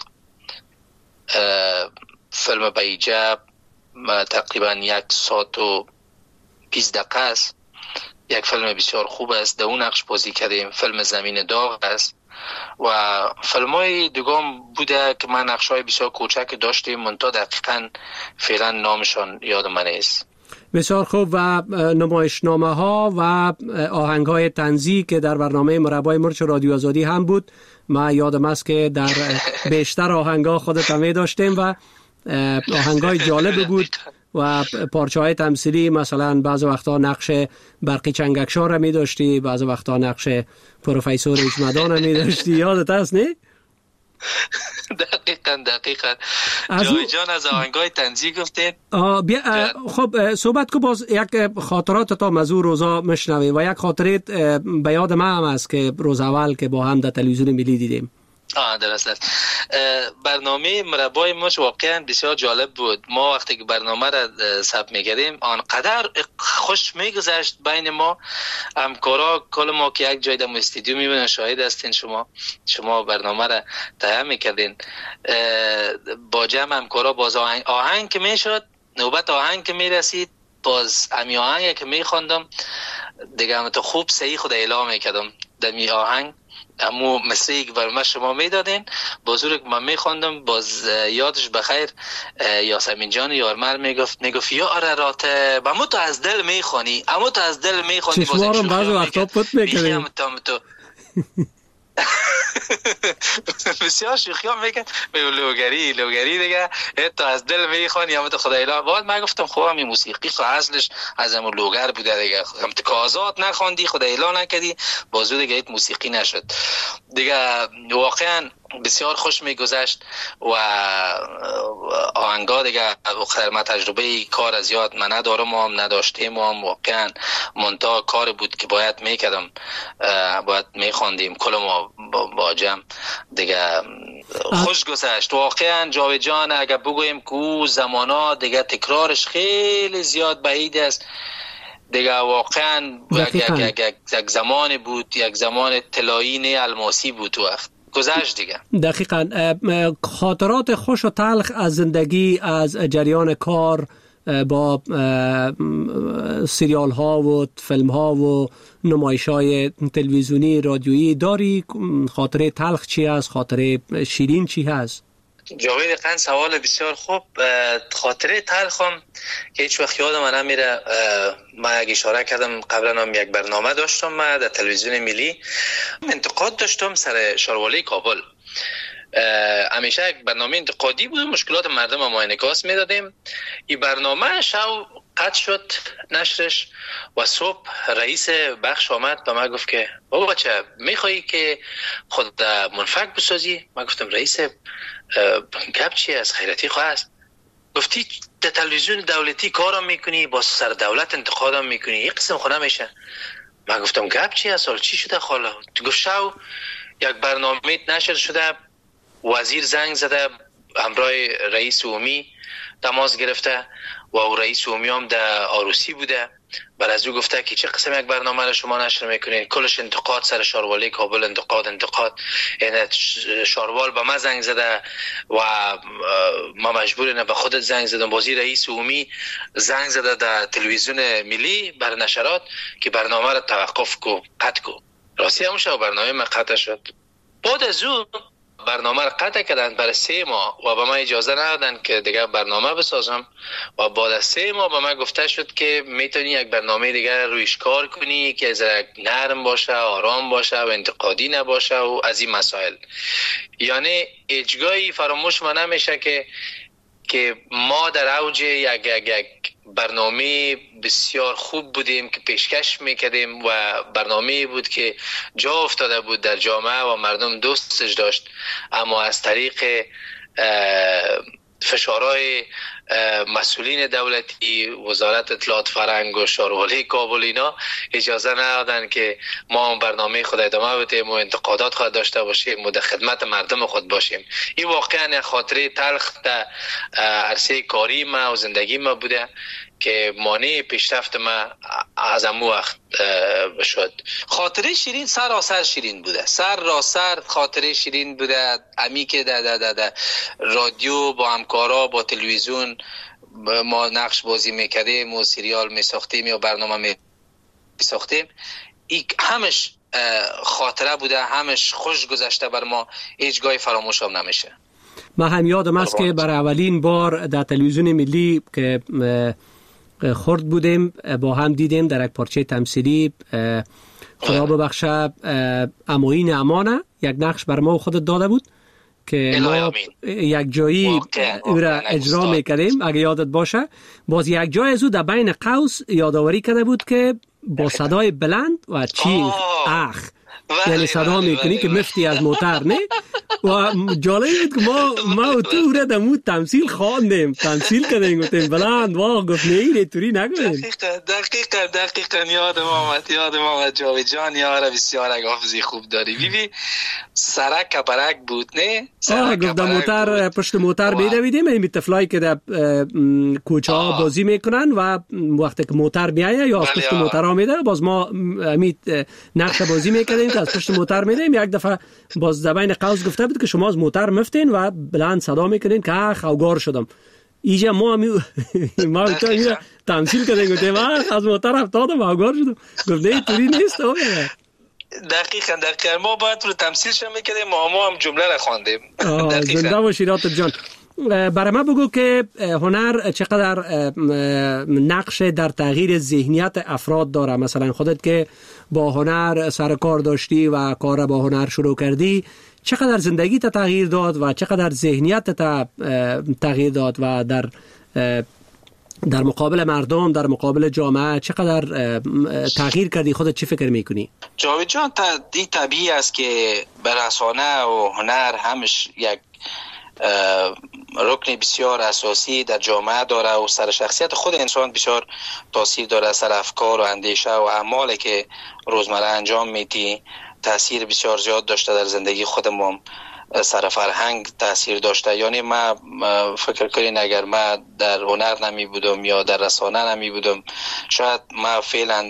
فیلم بهیجه تقریبا یک ساعت و بیست دقیقه است. یک فیلم بسیار خوب است. در اون نقش بازی کردیم. فیلم زمین داغ است و فیلم های دیگام بوده که من نقش های بسیار کوچک داشتیم منتها دقیقا فعلا نامشان یاد من نیست. بسیار خوب. و نمایشنامه ها و آهنگ های طنزی که در برنامه مربای مرچ رادیو آزادی هم بود، ما یادم است که در بیشتر آهنگ ها خودت هم داشتیم و آهنگ های جالب بود و پارچه های تمثیلی، مثلا بعض وقتا نقش برقی چنگکشان را می داشتی، بعض وقتا نقش پروفیسور اجمدان را می داشتی. یادت هست نه؟ دقیقاً دقیقاً جاوید جان از آهنگای طنزی گفتین. خب صحبت کو باز یک خاطرات تا مزور روزا مشنویم و یک خاطره به یاد من هم است که روز اول که با هم در تلویزیون ملی دیدیم. آه درست است. برنامه مربای مرچ واقعا بسیار جالب بود. ما وقتی که برنامه را ثبت می‌کردیم آنقدر خوش می‌گذشت بین ما همکارا، کل ما که یک جای در استودیو می‌بینن، شاهد هستین شما شما برنامه را تهیه می‌کردین با جمع همکارا. باز آهنگ آهنگ که میشد، نوبت آهنگ که میرسید، باز امی آهنگ که می‌خواندم دیگه هم تو خوب صحیح خود اعلام می‌کردم در می آهنگ امو مثلی که بر ما شما میدادین بزرگ من میخوندم. باز یادش بخیر یاسمین جان یارمر میگفت میگفت یا آرارات امو تو از دل میخوانی، امو تو از دل میخوانی. باز چشمارم بعض وقتا پت میکنیم بسیار شوخی ها میکن لوگری لوگری دیگه تو از دل میخوانی اما تو خدا اله. بعد من گفتم خب همین موسیقی خب اصلش از همون لوگر بوده دیگه، هم تو کازات نخوندی خدا اله نکردی بازو دیگه ایت موسیقی نشد دیگه. واقعا بسیار خوش میگذشت و آهنگا دیگه ما تجربه کار از یاد من ندارم و هم نداشتیم و هم واقعا منتها کار بود که باید میکردم، باید میخوندیم کل ما با جمع دیگه. خوش گذشت واقعا جاوید جان. اگر بگویم که او زمانا دیگه تکرارش خیلی زیاد بعید است دیگه. واقعا یک, یک, یک, یک زمان بود، یک زمان طلایی نه الماسی بود وقت گذشت دیگه. دقیقاً. خاطرات خوش و تلخ از زندگی، از جریان کار با سریال ها و فیلم ها و نمایش های تلویزیونی رادیویی داری؟ خاطره تلخ چی هست؟ خاطره شیرین چی هست؟ جاوید قن سوال بسیار خوب. خاطره تلخم که هیچ وقت یادم نمیره، من یک اشاره کردم قبلا هم یک برنامه داشتم من در تلویزیون ملی، انتقاد داشتم سر شاروالی کابل. همیشه یک برنامه انتقادی بود، مشکلات مردم ما انعکاس میدادیم. این برنامه شو قطع شد نشرش و صبح رئیس بخش آمد به من گفت که بابا بچه میخوایی که خود منفک بسازی؟ من گفتم رئیس گپ چی از خیرتی خواه است؟ گفتی در تلویزیون دولتی کارم میکنی، با سر دولت انتقادم میکنی، یک قسم خونه میشه. من گفتم گپ چی از حال چی شده خاله؟ تو گفت شو یک برنامه نشر شده، وزیر زنگ زده همراه رئیس عمومی تماس گرفته و او رئیس عمومی هم در آروسی بوده. بعد از او گفته که چه قسم یک برنامه را شما نشر میکنین؟ کلش انتقاد سر شاروالی کابل، انتقاد انتقاد. یعنی شاروال به من زنگ زده و ما مجبور نه به خودت زنگ زدم. بازی رئیس عمومی زنگ زده در تلویزیون ملی بر نشرات که برنامه را توقف کو، قطع کو. راستی همون شو برنامه من قطع شد. بعد از او برنامه را قطع کردن برای سه ماه و به من اجازه ندادن که دیگه برنامه بسازم و بعد از سه ماه به من گفته شد که میتونی یک برنامه دیگه رویش کار کنی که ذره نرم باشه، آرام باشه و انتقادی نباشه و از این مسائل. یعنی اجگاهی فراموش من نمیشه که که ما در اوج یک یک یک برنامه بسیار خوب بودیم که پیشکش میکردیم و برنامه بود که جا افتاده بود در جامعه و مردم دوستش داشت، اما از طریق فشارهای مسئولین دولتی، وزارت اطلاعات فرهنگ و شاروالی کابل اینا اجازه ندادن که ما برنامه خود ادامه بدیم و انتقادات خود داشته باشیم و در خدمت مردم خود باشیم. این واقعا خاطره تلخ در عرصه کاری ما و زندگی ما بوده که مانع پیشرفت ما از امو وقت شد. خاطره شیرین سراسر شیرین بوده، سر را سر خاطره شیرین بوده. امی که در, در, در, در رادیو با همکارا با تلویزیون ما نقش بازی میکردیم و سریال میساختیم یا برنامه میساختیم، این همش خاطره بوده، همش خوش گذشته بر ما، هیچ گاهی فراموش هم نمیشه. من هم یادم است که برای اولین بار در تلویزیون ملی که خورد بودیم با هم دیدیم در یک پارچه تمثیلی، خدا ببخشه اموین امانه یک نقش بر ما خودت داده بود که ما یک جایی او را اجرا میکردیم. اگه یادت باشه باز یک جای از او در بین قوس یادآوری کرده بود که با صدای بلند و چی اخ یعنی صدا میکنی که مفتی از موتر نه. و جالب بود که ما ما و تو را دمو تمثیل خواندیم، تمثیل کردیم، گفتیم بلند واقع گفت نه این توری نگویم. دقیقا دقیقا دقیقا یادم آمد یادم آمد جاوید جان یاره بسیار اگه حافظی خوب داری. بیبی سرک کبرک بود نه؟ آه گفت در موتر پشت موتر بیدویدیم، این تفلایی که در کوچه ها بازی میکنن و وقتی که موتر میایه یا از پشت موتر ها میده باز ما امید نقش بازی میکردیم که از پشت موتر میدیم. یک دفعه باز در بین قوس گفته بود که شما از موتر مفتین و بلند صدا میکنین که اخ اوگار شدم. اینجا ما همی ما تا تمثیل کردیم گفتیم اخ از موتر افتادم اوگار شدم. گفت نه توری نیست. دقیقاً دقیقاً ما باید رو تمثیلش میکردیم، ما ما هم جمله را خواندیم. زنده باشی راتب جان. برای ما بگو که هنر چقدر نقش در تغییر ذهنیت افراد داره. مثلا خودت که با هنر سر کار داشتی و کار با هنر شروع کردی، چقدر زندگی تا تغییر داد و چقدر ذهنیت تا تغییر داد و در در مقابل مردم، در مقابل جامعه چقدر تغییر کردی؟ خودت چی فکر میکنی؟ جاوید جان این طبیعی است که بر رسانه و هنر همش یک رکن بسیار اساسی در جامعه داره و سر شخصیت خود انسان بسیار تاثیر داره، سر افکار و اندیشه و اعمالی که روزمره انجام میدی تاثیر بسیار زیاد داشته در زندگی خودمون. سر فرهنگ تاثیر داشته. یعنی ما فکر کنین اگر ما در هنر نمی بودم یا در رسانه نمی بودم شاید ما فعلا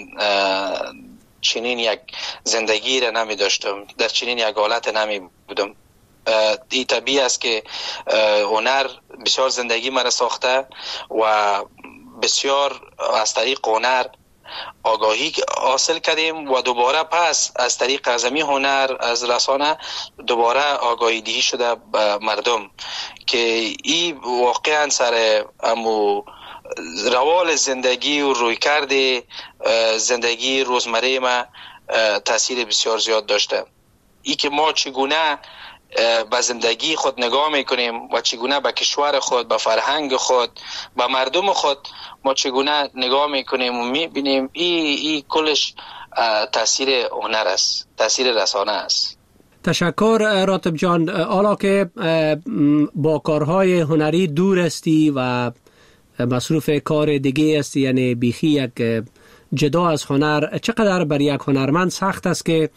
چنین یک زندگی را نمی داشتم، در چنین یک حالت نمی بودم. این طبیعی است که هنر بسیار زندگی مرا ساخته و بسیار از طریق هنر آگاهی حاصل کردیم و دوباره پس از طریق ازمی هنر از رسانه دوباره آگاهی دهی شده به مردم که این واقعا سر امو روال زندگی و رویکرد زندگی روزمره ما تاثیر بسیار زیاد داشته. ای که ما چگونه به زندگی خود نگاه میکنیم و چگونه به کشور خود، به فرهنگ خود، به مردم خود ما چگونه نگاه میکنیم و میبینیم این ای کلش تاثیر هنر است، تاثیر رسانه است. تشکر راتب جان. حالا که با کارهای هنری دور هستی و مصروف کار دیگه هستی، یعنی بیخی یک جدا از هنر، چقدر بر یک هنرمند سخت است که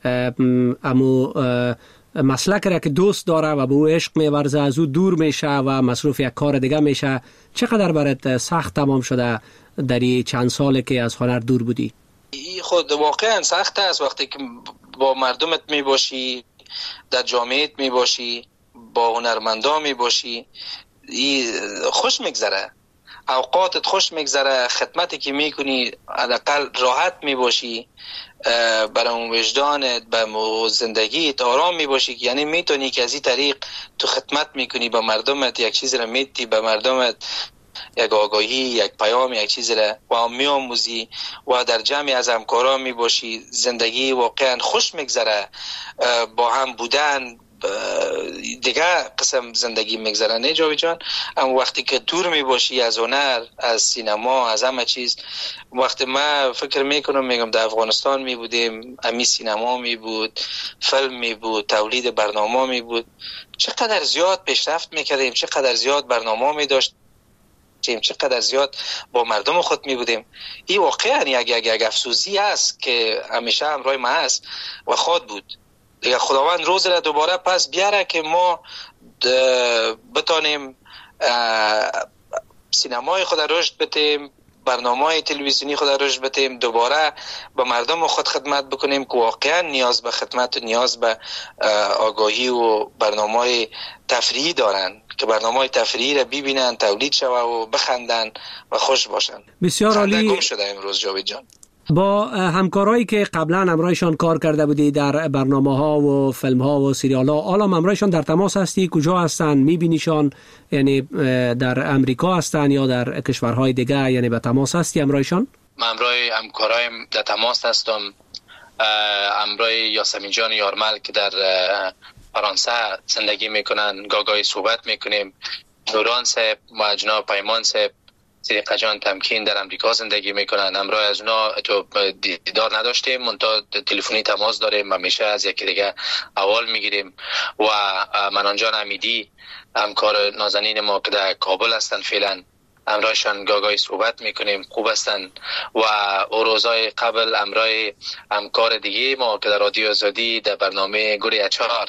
امو مسلک را که دوست داره و به او عشق می‌ورزه از او دور میشه و مصروف یک کار دیگه میشه؟ چقدر برات سخت تمام شده در این چند ساله که از هنر دور بودی؟ این خود واقعا سخت است وقتی که با مردمت میباشی، در جامعهت میباشی، با هنرمندان میباشی، این خوش میگذره، اوقاتت خوش میگذره، خدمتی که میکنی حداقل راحت میباشی، برای اون وجدانت به زندگیت آرام میباشی، یعنی میتونی که از این طریق تو خدمت میکنی به مردمت، یک چیز را میتی به مردمت، یک آگاهی، یک پیام، یک چیز را و میآموزی و در جمعی از همکاران میباشی. زندگی واقعا خوش میگذره، با هم بودن دیگه قسم زندگی میگذرن. نه جاوید جان، اما وقتی که دور می باشی از هنر، از سینما، از همه چیز، وقتی ما فکر میکنم میگم در افغانستان می بودیم، امی سینما می بود، فیلم می بود، تولید برنامه می بود، چقدر زیاد پیشرفت میکردیم، چقدر زیاد برنامه می داشت، چقدر زیاد با مردم خود می بودیم. این واقعا یک یک یک افسوسی است که همیشه همراه ما است و خود بود. دیگه خداوند روز را دوباره پس بیاره که ما بتانیم سینمای خود رشد بدیم، برنامه‌های تلویزیونی خود رشد بدیم، دوباره به مردم خود خدمت بکنیم که واقعا نیاز به خدمت و نیاز به آگاهی و برنامه‌های تفریحی دارن، که برنامه‌های تفریحی را ببینن، تولید شوه و بخندن و خوش باشن. بسیار عالی. گم شده امروز جاوید جان. با همکارایی که قبلا همراهشان کار کرده بودی در برنامه‌ها و فیلم‌ها و سریال‌ها، حالا همراهشان در تماس هستی؟ کجا هستن؟ می‌بینیشان؟ یعنی در امریکا هستن یا در کشورهای دیگه؟ یعنی به تماس هستی همراهشان؟ من همراه همکارایم در تماس هستم. همراه یاسمین جان یارمل که در فرانسه زندگی میکنن، گاگای صحبت میکنیم. نوران صاحب و جناب پیمان صاحب، صدیقه جان تمکین در امریکا زندگی میکنن. همراه از اونا تو دیدار نداشتیم، منتها تلفنی تماس داریم، همیشه از یکی دیگه احوال میگیریم. و منان جان امیدی همکار نازنین ما که در کابل هستن فعلا، همراهشان گاگای صحبت میکنیم، خوب هستن. و او روزای قبل همراه همکار دیگه ما که در رادیو آزادی در برنامه گوری اچار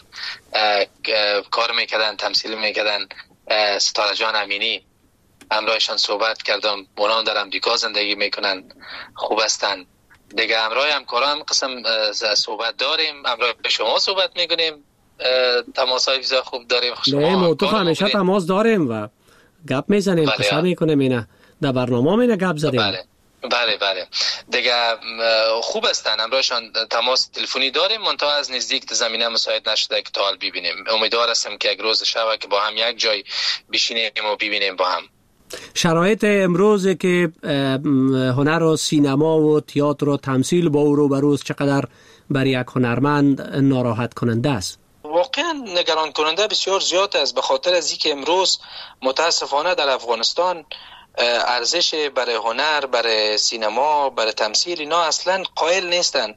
کار میکردن، تمثیل میکردن، ستاره جان امینی، همراهشان صحبت کردم. اونا در امریکا زندگی میکنن، خوب هستن. دیگه همراه همکاران قسم صحبت داریم، همراه شما صحبت میکنیم، تماسای بسیار خوب داریم. نه ما تو همیشه تماس داریم و گپ میزنیم، بله قصه میکنیم، اینا در برنامه مینا گپ زدیم. بله بله بله دیگه خوب هستن، همراهشان تماس تلفنی داریم، منتها از نزدیک زمینه مساعد نشده که تا حال ببینیم. امیدوار هستم که یک روز شبه که با هم یک جای بشینیم و ببینیم با هم. شرایط امروز که هنر و سینما و تئاتر و تمثیل با او رو بروز چقدر برای یک هنرمند ناراحت کننده است؟ واقعا نگران کننده بسیار زیاد است، به خاطر از اینکه امروز متاسفانه در افغانستان ارزش برای هنر، برای سینما، برای تمثیل اینا اصلا قائل نیستن.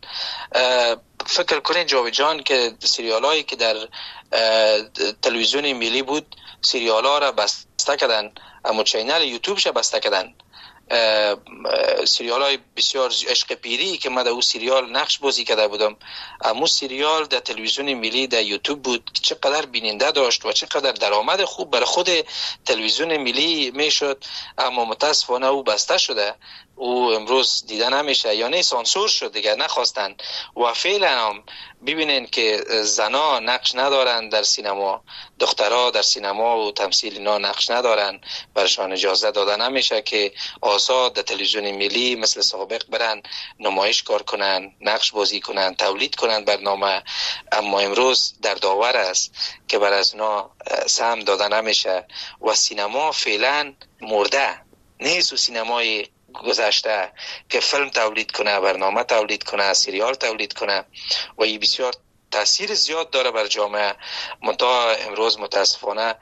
فکر کنید جاوید جان که سریال هایی که در تلویزیون ملی بود، سریال ها را بسته کردن، اما چینل یوتیوبش بسته کردن. سریال های بسیار عشق پیری که من در اون سریال نقش بازی کرده بودم، اما سریال در تلویزیون ملی در یوتیوب بود که چقدر بیننده داشت و چقدر درآمد خوب برای خود تلویزیون ملی میشد، اما متاسفانه او بسته شده، او امروز دیده نمیشه، یا نه سانسور شد دیگه نخواستن. و فعلا هم ببینین که زنا نقش ندارن در سینما، دخترها در سینما و تمثیل اینا نقش ندارن، برشان اجازه داده نمیشه که آزاد در تلویزیون ملی مثل سابق برن نمایش کار کنن، نقش بازی کنن، تولید کنن برنامه. اما امروز در داور است که بر از اونا سهم داده نمیشه و سینما فعلا مرده نیست. و سینمای گذشته که فیلم تولید کنه، برنامه تولید کنه، سریال تولید کنه و این بسیار تاثیر زیاد داره بر جامعه. منتها امروز متاسفانه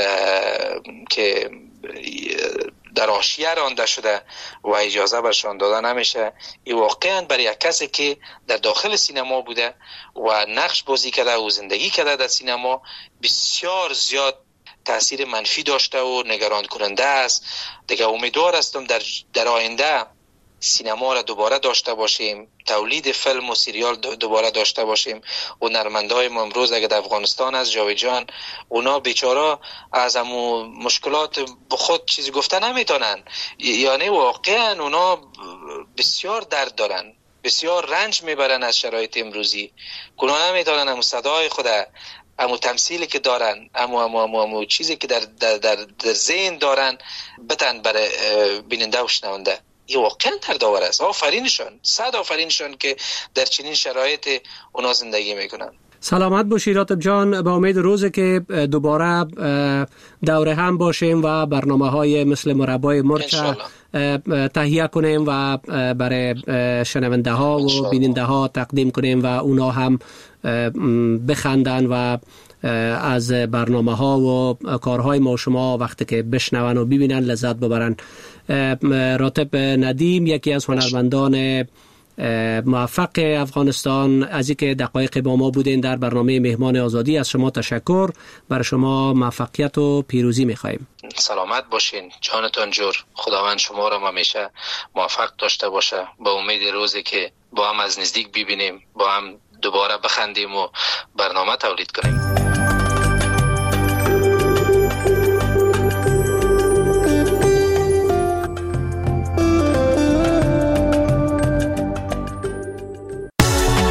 که در حاشیه رانده شده و اجازه برشان داده نمیشه. این واقعا برای یک کسی که در داخل سینما بوده و نقش بازی کرده و زندگی کرده در سینما بسیار زیاد تاثیر منفی داشته و نگران کننده است. دیگه امیدوار هستم در در آینده سینما را دوباره داشته باشیم، تولید فیلم و سریال دوباره داشته باشیم. و هنرمندای ما امروز اگه در افغانستان از جاوید جان، اونا بیچاره از همو مشکلات خود چیزی گفته نمیتونن، یعنی واقعا اونا بسیار درد دارن، بسیار رنج میبرن از شرایط امروزی. اونا نمیتونن همو صدای خود، امو تمثیلی که دارن، امو امو امو, امو چیزی که در در در, در ذهن دارن بتن برای بیننده و شنونده. این واقعا دردآور است. آفرینشان، صد آفرینشان که در چنین شرایط اونا زندگی میکنن. سلامت باشی راتب جان، با امید روزی که دوباره دوره هم باشیم و برنامه های مثل مربای مرچ تهیه کنیم و برای شنونده ها و بیننده ها تقدیم کنیم و اونا هم بخندن و از برنامه ها و کارهای ما شما وقتی که بشنون و ببینن لذت ببرن. راتب ندیم یکی از هنرمندان موفق افغانستان، از اینکه دقایق با ما بودین در برنامه مهمان آزادی، از شما تشکر. برای شما موفقیت و پیروزی می‌خوایم. سلامت باشین، جانتان جور. خداوند شما را همیشه موفق داشته باشه. با امید روزی که با هم از نزدیک ببینیم، با هم دوباره بخندیم و برنامه تولید کنیم.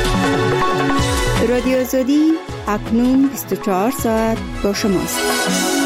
رادیو آزادی اکنون بیست و چهار ساعت با شماست.